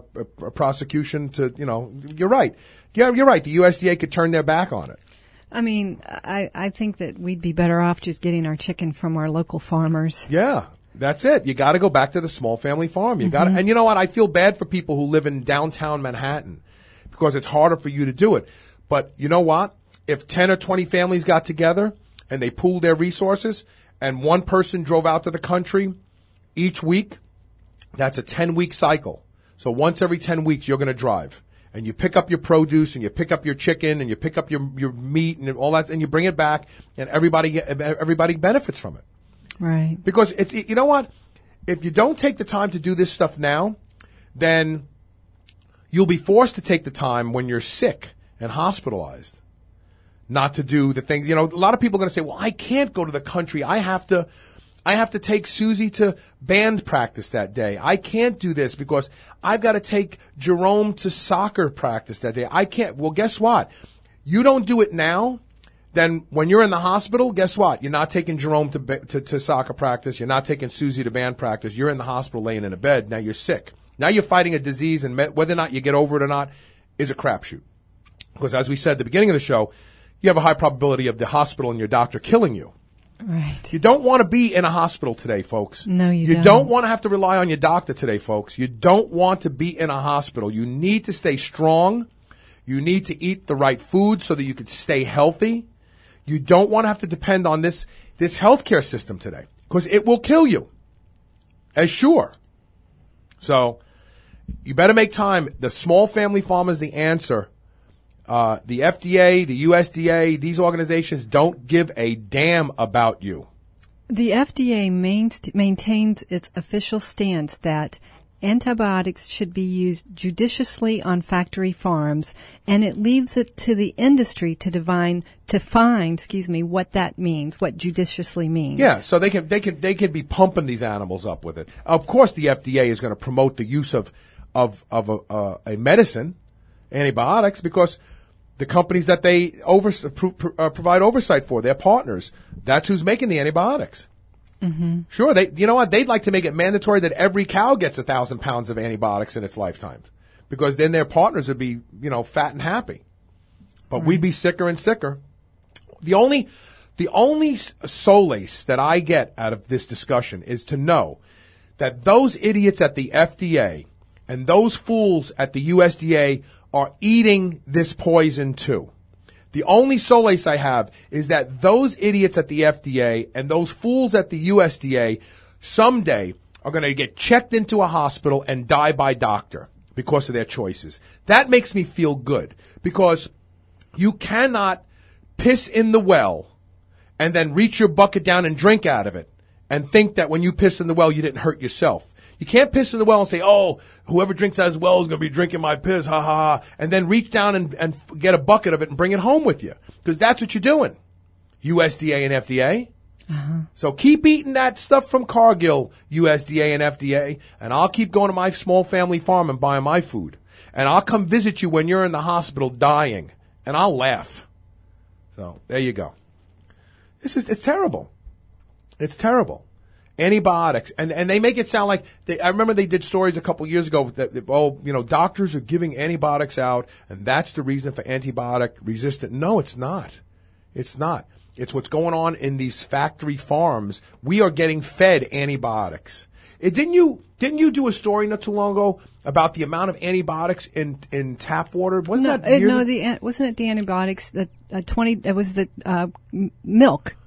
prosecution to, you're right. Yeah, you're right. The USDA could turn their back on it. I mean, I think that we'd be better off just getting our chicken from our local farmers. Yeah, that's it. You got to go back to the small family farm. You got to, and you know what? I feel bad for people who live in downtown Manhattan because it's harder for you to do it. But you know what? If 10 or 20 families got together and they pooled their resources and one person drove out to the country each week, that's a 10-week cycle. So once every 10 weeks, you're going to drive. And you pick up your produce and you pick up your chicken and you pick up your meat and all that, and you bring it back, and everybody benefits from it. Right. Because you know what? If you don't take the time to do this stuff now, then you'll be forced to take the time when you're sick and hospitalized not to do the things. A lot of people are going to say, well, I can't go to the country. I have to take Susie to band practice that day. I can't do this because I've got to take Jerome to soccer practice that day. I can't. Well, guess what? You don't do it now, then when you're in the hospital, guess what? You're not taking Jerome to soccer practice. You're not taking Susie to band practice. You're in the hospital laying in a bed. Now you're sick. Now you're fighting a disease, and whether or not you get over it or not is a crapshoot. Because as we said at the beginning of the show, you have a high probability of the hospital and your doctor killing you. Right. You don't want to be in a hospital today, folks. No, you don't. You don't want to have to rely on your doctor today, folks. You don't want to be in a hospital. You need to stay strong. You need to eat the right food so that you can stay healthy. You don't want to have to depend on this healthcare system today because it will kill you. As sure. So you better make time. The small family farm is the answer. The FDA, the USDA, these organizations don't give a damn about you. The FDA maintains its official stance that antibiotics should be used judiciously on factory farms, and it leaves it to the industry to define what that means, what judiciously means. Yeah, so they can be pumping these animals up with it. Of course, the FDA is going to promote the use of a medicine, antibiotics, because the companies that they provide oversight for, their partners, that's who's making the antibiotics. Mm-hmm. Sure, you know what? They'd like to make it mandatory that every cow gets 1,000 pounds of antibiotics in its lifetime, because then their partners would be, fat and happy. But we'd be sicker and sicker. The only solace that I get out of this discussion is to know that those idiots at the FDA and those fools at the USDA are eating this poison too. The only solace I have is that those idiots at the FDA and those fools at the USDA someday are going to get checked into a hospital and die by doctor because of their choices. That makes me feel good, because you cannot piss in the well and then reach your bucket down and drink out of it and think that when you piss in the well you didn't hurt yourself. You can't piss in the well and say, oh, whoever drinks out of this well is going to be drinking my piss, ha, ha, ha, and then reach down and get a bucket of it and bring it home with you, because that's what you're doing, USDA and FDA. Uh-huh. So keep eating that stuff from Cargill, USDA and FDA, and I'll keep going to my small family farm and buying my food. And I'll come visit you when you're in the hospital dying, and I'll laugh. So there you go. It's terrible. It's terrible. Antibiotics, and they make it sound like I remember they did stories a couple years ago that doctors are giving antibiotics out, and that's the reason for antibiotic resistant. No, it's not. It's not. It's what's going on in these factory farms. We are getting fed antibiotics. Didn't you do a story not too long ago about the amount of antibiotics in tap water? Wasn't that years ago? Wasn't it the antibiotics that 20? It was the milk.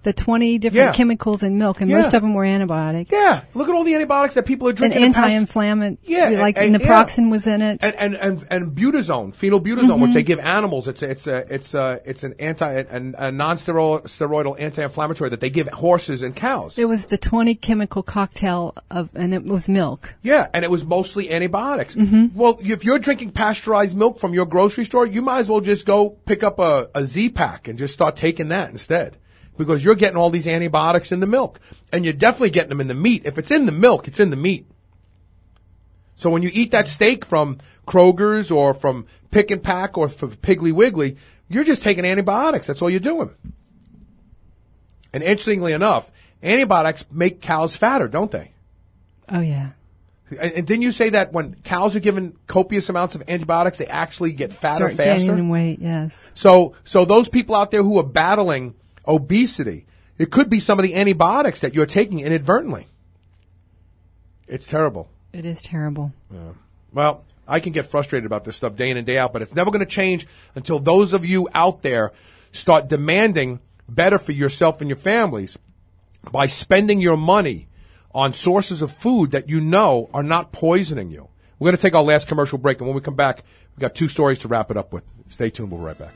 The 20 different chemicals in milk, and most of them were antibiotics. Yeah, look at all the antibiotics that people are And drinking. anti-inflammatory, like naproxen was in it. And butazone, phenylbutazone, which they give animals. It's an a non-steroidal anti-inflammatory that they give horses and cows. It was the 20 chemical cocktail and it was milk. Yeah, and it was mostly antibiotics. Mm-hmm. Well, if you're drinking pasteurized milk from your grocery store, you might as well just go pick up a Z-Pack and just start taking that instead. Because you're getting all these antibiotics in the milk. And you're definitely getting them in the meat. If it's in the milk, it's in the meat. So when you eat that steak from Kroger's or from Pick and Pack or from Piggly Wiggly, you're just taking antibiotics. That's all you're doing. And interestingly enough, antibiotics make cows fatter, don't they? Oh, yeah. And didn't you say that when cows are given copious amounts of antibiotics, they actually get fatter Start faster? gaining weight, yes. So those people out there who are battling obesity, it could be some of the antibiotics that you're taking inadvertently. It's terrible. It is terrible. Yeah. Well, I can get frustrated about this stuff day in and day out, but it's never going to change until those of you out there start demanding better for yourself and your families by spending your money on sources of food that you know are not poisoning you. We're going to take our last commercial break, and when we come back, we've got 2 stories to wrap it up with. Stay tuned. We'll be right back.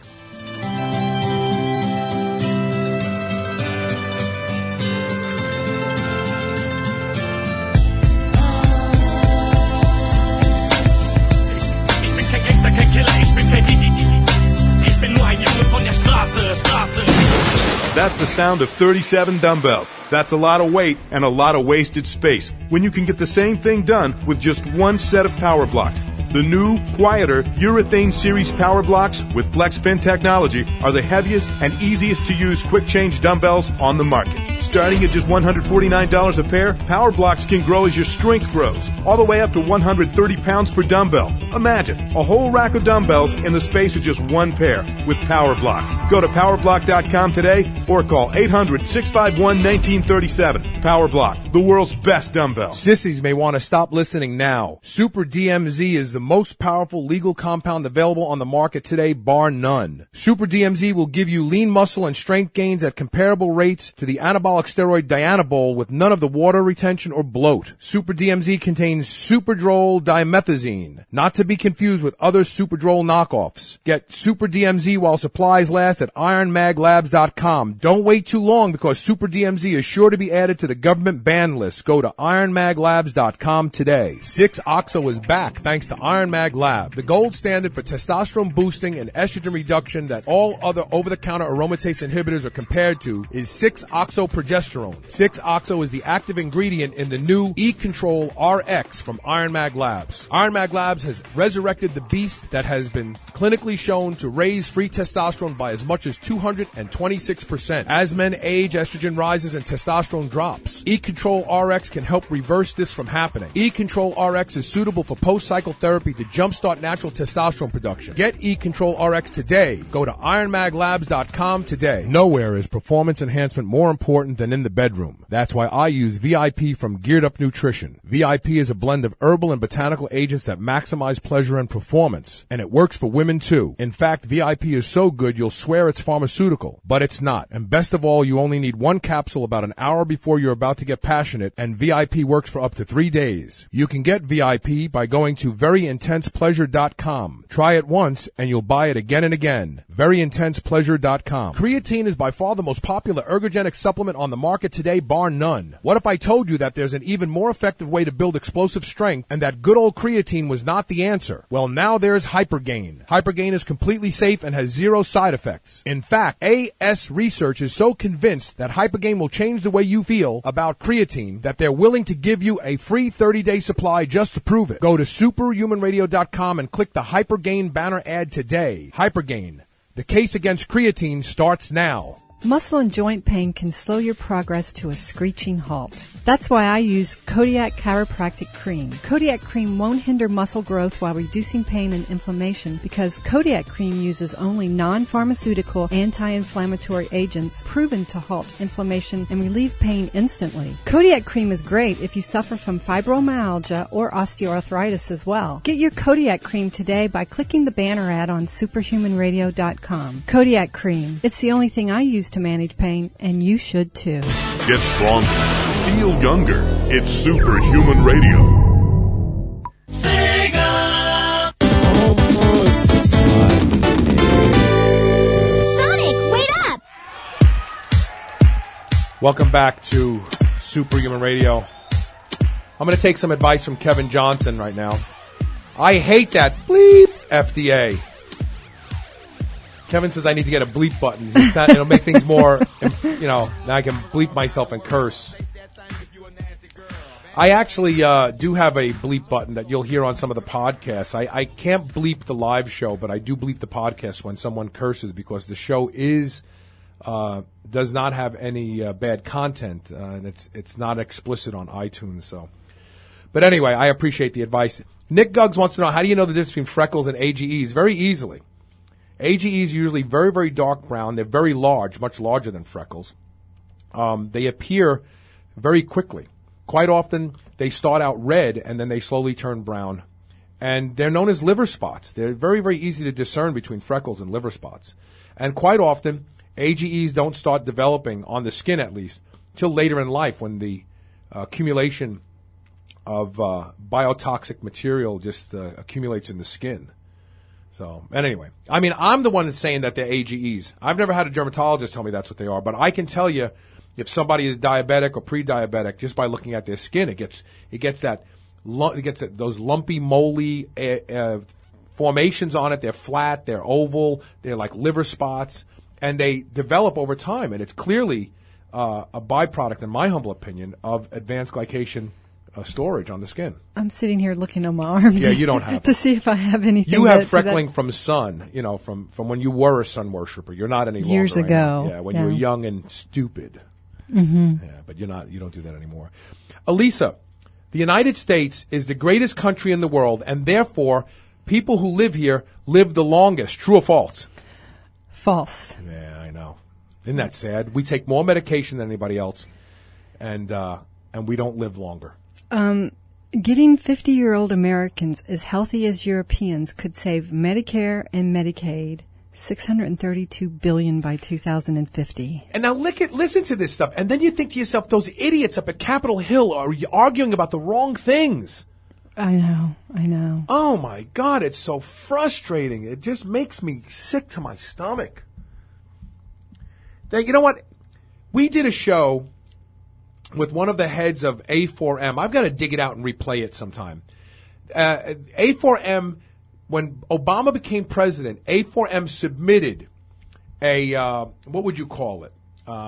That's the sound of 37 dumbbells. That's a lot of weight and a lot of wasted space when you can get the same thing done with just one set of power blocks. The new, quieter urethane series power blocks with FlexPin technology are the heaviest and easiest to use quick change dumbbells on the market. Starting at just $149 a pair, power blocks can grow as your strength grows, all the way up to 130 pounds per dumbbell. Imagine a whole rack of dumbbells in the space of just one pair with power blocks. Go to powerblock.com today or call 800-651-1937. Power Block, the world's best dumbbell. Sissies may want to stop listening now. Super DMZ is the most powerful legal compound available on the market today, bar none. Super DMZ will give you lean muscle and strength gains at comparable rates to the anabolic steroid Dianabol with none of the water retention or bloat. Super DMZ contains Superdrol dimethazine, not to be confused with other Superdrol knockoffs. Get Super DMZ while supplies last at ironmaglabs.com. Don't wait too long because Super DMZ is sure to be added to the government ban list. Go to ironmaglabs.com today. 6-Oxo is back thanks to Iron Mag Lab, the gold standard for testosterone boosting and estrogen reduction that all other over-the-counter aromatase inhibitors are compared to is 6-oxoprogesterone. 6-Oxo is the active ingredient in the new E-Control RX from Iron Mag Labs. Iron Mag Labs has resurrected the beast that has been clinically shown to raise free testosterone by as much as 226%. As men age, estrogen rises and testosterone drops. E-Control RX can help reverse this from happening. E-Control RX is suitable for post-cycle therapy to jumpstart natural testosterone production. Get E-Control RX today. Go to ironmaglabs.com today. Nowhere is performance enhancement more important than in the bedroom. That's why I use VIP from Geared Up Nutrition. VIP is a blend of herbal and botanical agents that maximize pleasure and performance. And it works for women too. In fact, VIP is so good you'll swear it's pharmaceutical. But it's not. And best of all, you only need one capsule about an hour before you're about to get passionate, and VIP works for up to 3 days. You can get VIP by going to veryintensepleasure.com. Try it once and you'll buy it again and again. Veryintensepleasure.com. Creatine is by far the most popular ergogenic supplement on the market today, bar none. What if I told you that there's an even more effective way to build explosive strength and that good old creatine was not the answer? Well, now there's Hypergain. Hypergain is completely safe and has 0 side effects. In fact, AS Research is so convinced that Hypergain will change the way you feel about creatine that they're willing to give you a free 30-day supply just to prove it. Go to superhumanradio.com and click the Hypergain banner ad today. Hypergain. The case against creatine starts now. Muscle and joint pain can slow your progress to a screeching halt. That's why I use Kodiak Chiropractic Cream. Kodiak Cream won't hinder muscle growth while reducing pain and inflammation because Kodiak Cream uses only non-pharmaceutical anti-inflammatory agents proven to halt inflammation and relieve pain instantly. Kodiak Cream is great if you suffer from fibromyalgia or osteoarthritis as well. Get your Kodiak Cream today by clicking the banner ad on superhumanradio.com. Kodiak Cream. It's the only thing I use use to manage pain, and you should too. Get stronger. Feel younger. It's Superhuman Radio. Sonic, wait up! Welcome back to Superhuman Radio. I'm going to take some advice from Kevin Johnson right now. I hate that bleep FDA. Kevin says I need to get a bleep button. It'll make things more, now I can bleep myself and curse. I actually do have a bleep button that you'll hear on some of the podcasts. I can't bleep the live show, but I do bleep the podcast when someone curses because the show does not have any bad content, and it's not explicit on iTunes. So, but anyway, I appreciate the advice. Nick Guggs wants to know, how do you know the difference between freckles and AGEs? Very easily. AGEs are usually very, very dark brown. They're very large, much larger than freckles. They appear very quickly. Quite often, they start out red, and then they slowly turn brown. And they're known as liver spots. They're very, very easy to discern between freckles and liver spots. And quite often, AGEs don't start developing, on the skin at least, till later in life when the accumulation of biotoxic material just accumulates in the skin. So, and anyway, I mean, I'm the one that's saying that they're AGEs. I've never had a dermatologist tell me that's what they are, but I can tell you if somebody is diabetic or pre-diabetic just by looking at their skin. It gets those lumpy, moly formations on it. They're flat, they're oval, they're like liver spots, and they develop over time. And it's clearly a byproduct, in my humble opinion, of advanced glycation storage on the skin. I'm sitting here looking on my arm. Yeah, you don't have to see if I have anything. You have freckling from sun, from when you were a sun worshiper. You're not any longer. Years ago. Yeah, when you were young and stupid. Mm-hmm. Yeah, but you're not. You don't do that anymore. Elisa, the United States is the greatest country in the world, and therefore, people who live here live the longest. True or false? False. Yeah, I know. Isn't that sad? We take more medication than anybody else, and we don't live longer. Getting 50-year-old Americans as healthy as Europeans could save Medicare and Medicaid $632 billion by 2050. And now listen to this stuff, and then you think to yourself, those idiots up at Capitol Hill are arguing about the wrong things. I know. Oh my God, it's so frustrating. It just makes me sick to my stomach. Now, you know what? We did a show with one of the heads of A4M. I've got to dig it out and replay it sometime. A4M, when Obama became president, A4M submitted a, what would you call it?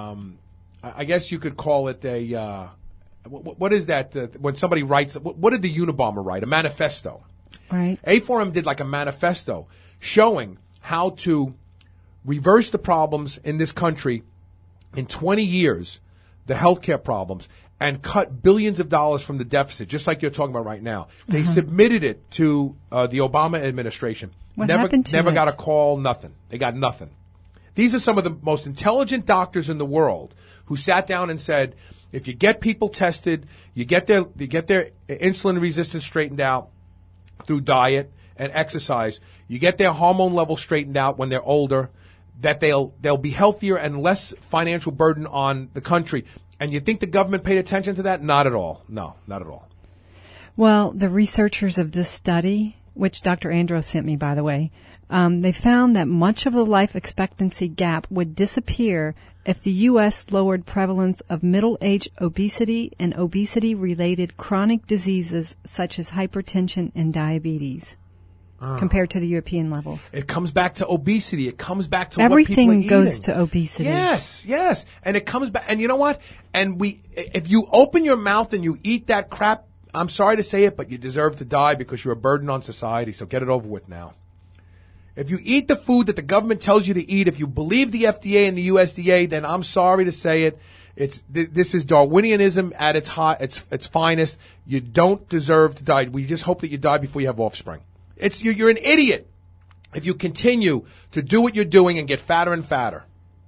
I guess you could call it a, what is that? When somebody writes, what did the Unabomber write? A manifesto. Right. A4M did like a manifesto showing how to reverse the problems in this country in 20 years, the healthcare problems, and cut billions of dollars from the deficit, just like you're talking about right now. They submitted it to the Obama administration. What happened to Never it? got a call, nothing. They got nothing. These are some of the most intelligent doctors in the world who sat down and said, if you get people tested, you get their insulin resistance straightened out through diet and exercise, you get their hormone levels straightened out when they're older, that they'll be healthier and less financial burden on the country. And you think the government paid attention to that? Not at all. No, not at all. Well, the researchers of this study, which Dr. Andros sent me, by the way, they found that much of the life expectancy gap would disappear if the U.S. lowered prevalence of middle-age obesity and obesity-related chronic diseases such as hypertension and diabetes. Compared to the European levels. It comes back to obesity. It comes back to everything what people are goes eating. to obesity. Yes. And it comes back. And you know what? And if you open your mouth and you eat that crap, I'm sorry to say it, but you deserve to die because you're a burden on society. So get it over with now. If you eat the food that the government tells you to eat, if you believe the FDA and the USDA, then I'm sorry to say it. This is Darwinianism at its finest. You don't deserve to die. We just hope that you die before you have offspring. You're an idiot if you continue to do what you're doing and get fatter and fatter.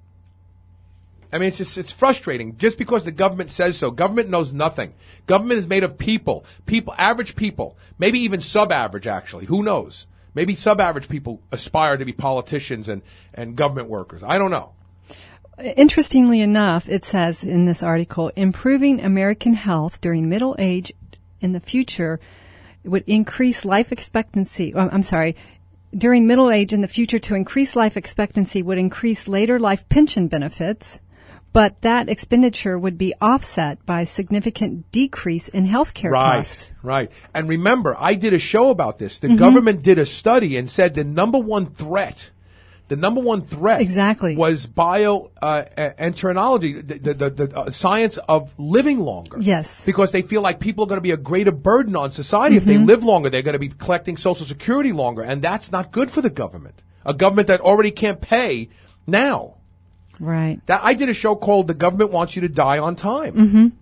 I mean, it's frustrating just because the government says so. Government knows nothing. Government is made of people, average people, maybe even sub-average actually. Who knows? Maybe sub-average people aspire to be politicians and government workers. I don't know. Interestingly enough, it says in this article, improving American health during middle age in the future would increase life expectancy. During middle age in the future, to increase life expectancy would increase later life pension benefits, but that expenditure would be offset by a significant decrease in health care costs. Right. And remember, I did a show about this. The government did a study and said the number one threat exactly was bioenterinology, the science of living longer. Yes. Because they feel like people are going to be a greater burden on society if they live longer. They're going to be collecting Social Security longer, and that's not good for the government. A government that already can't pay now. Right. I did a show called "The Government Wants You to Die on Time."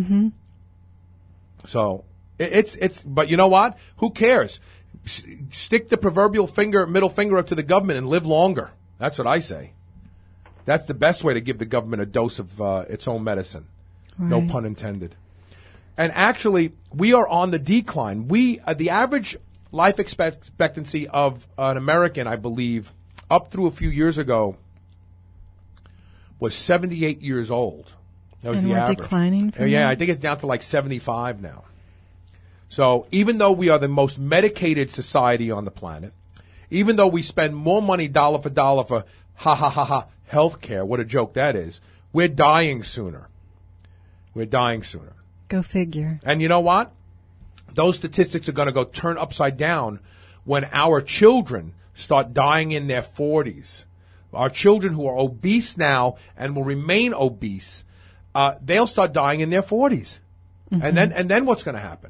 So but you know what? Who cares? Stick the proverbial middle finger up to the government and live longer. That's what I say. That's the best way to give the government a dose of its own medicine. Right. No pun intended. And actually, we are on the decline. The average life expectancy of an American, I believe, up through a few years ago, was 78 years old. That was and the we're average. Declining from Yeah, that? I think it's down to like 75 now. So even though we are the most medicated society on the planet, even though we spend more money dollar for health care, what a joke that is, we're dying sooner. Go figure. And you know what? Those statistics are going to go turn upside down when our children start dying in their 40s. Our children who are obese now and will remain obese, they'll start dying in their 40s. And then what's going to happen?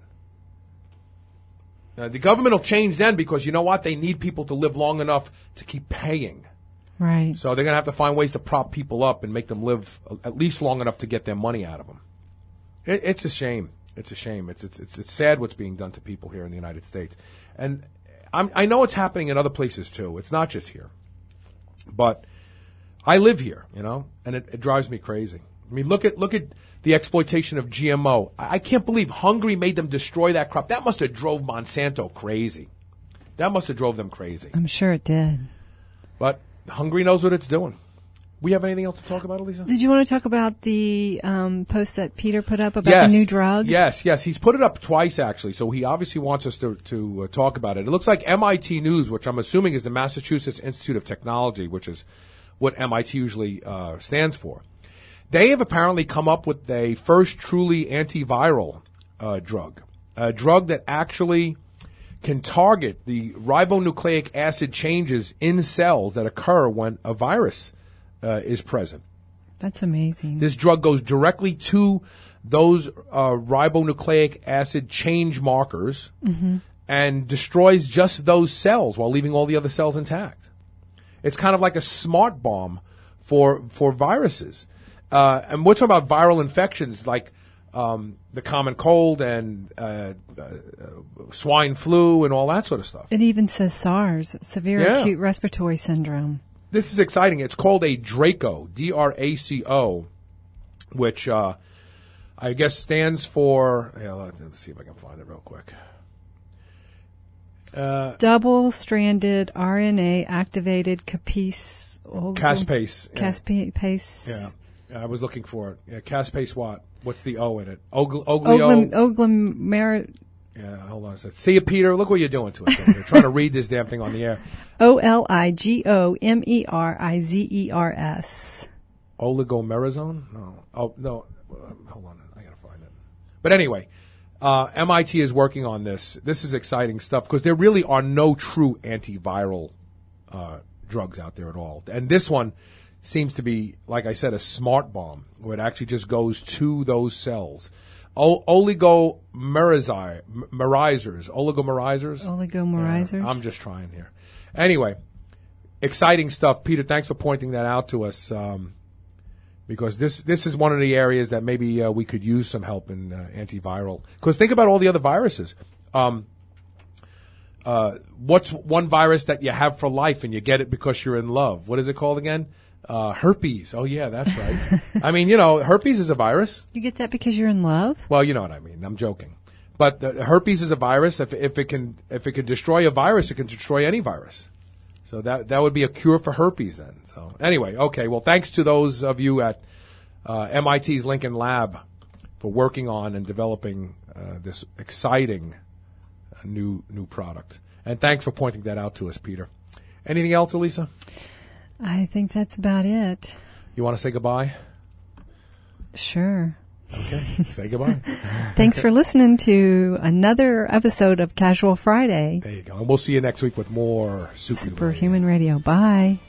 The government will change then because you know what? They need people to live long enough to keep paying. Right. So they're going to have to find ways to prop people up and make them live at least long enough to get their money out of them. It's a shame. It's a shame. It's sad what's being done to people here in the United States. And I know it's happening in other places too. It's not just here. But I live here, and it drives me crazy. I mean, look at the exploitation of GMO. I can't believe Hungary made them destroy that crop. That must have drove Monsanto crazy. That must have drove them crazy. I'm sure it did. But Hungary knows what it's doing. We have anything else to talk about, Elisa? Did you want to talk about the post that Peter put up about the new drug? Yes. He's put it up twice, actually, so he obviously wants us to talk about it. It looks like MIT News, which I'm assuming is the Massachusetts Institute of Technology, which is what MIT usually stands for. They have apparently come up with a first truly antiviral drug, a drug that actually can target the ribonucleic acid changes in cells that occur when a virus is present. That's amazing. This drug goes directly to those ribonucleic acid change markers and destroys just those cells while leaving all the other cells intact. It's kind of like a smart bomb for viruses. And we're talking about viral infections like the common cold and swine flu and all that sort of stuff. It even says SARS, severe acute respiratory syndrome. This is exciting. It's called a DRACO, DRACO, which I guess stands for, let's see if I can find it real quick. Double-stranded RNA activated caspase. Caspase. Yeah. I was looking for it. Yeah, caspase what? What's the O in it? Oglomer. Yeah, hold on a second. See you, Peter. Look what you're doing to us. You're trying to read this damn thing on the air. OLIGOMERIZERS. Oligomerizone? No. Oh, no. Hold on. I got to find it. But anyway, MIT is working on this. This is exciting stuff because there really are no true antiviral drugs out there at all. And this one seems to be, like I said, a smart bomb where it actually just goes to those cells. Oligomerizers. I'm just trying here. Anyway, exciting stuff. Peter, thanks for pointing that out to us because this is one of the areas that maybe we could use some help in antiviral. Because think about all the other viruses. What's one virus that you have for life and you get it because you're in love? What is it called again? Herpes. Oh, yeah, that's right. I mean, herpes is a virus. You get that because you're in love? Well, you know what I mean. I'm joking. But herpes is a virus. If it can destroy a virus, it can destroy any virus. So that would be a cure for herpes then. So anyway, okay. Well, thanks to those of you at MIT's Lincoln Lab for working on and developing this exciting new product. And thanks for pointing that out to us, Peter. Anything else, Elisa? I think that's about it. You want to say goodbye? Sure. Okay, say goodbye. Thanks for listening to another episode of Casual Friday. There you go. And we'll see you next week with more Superhuman Radio. Bye.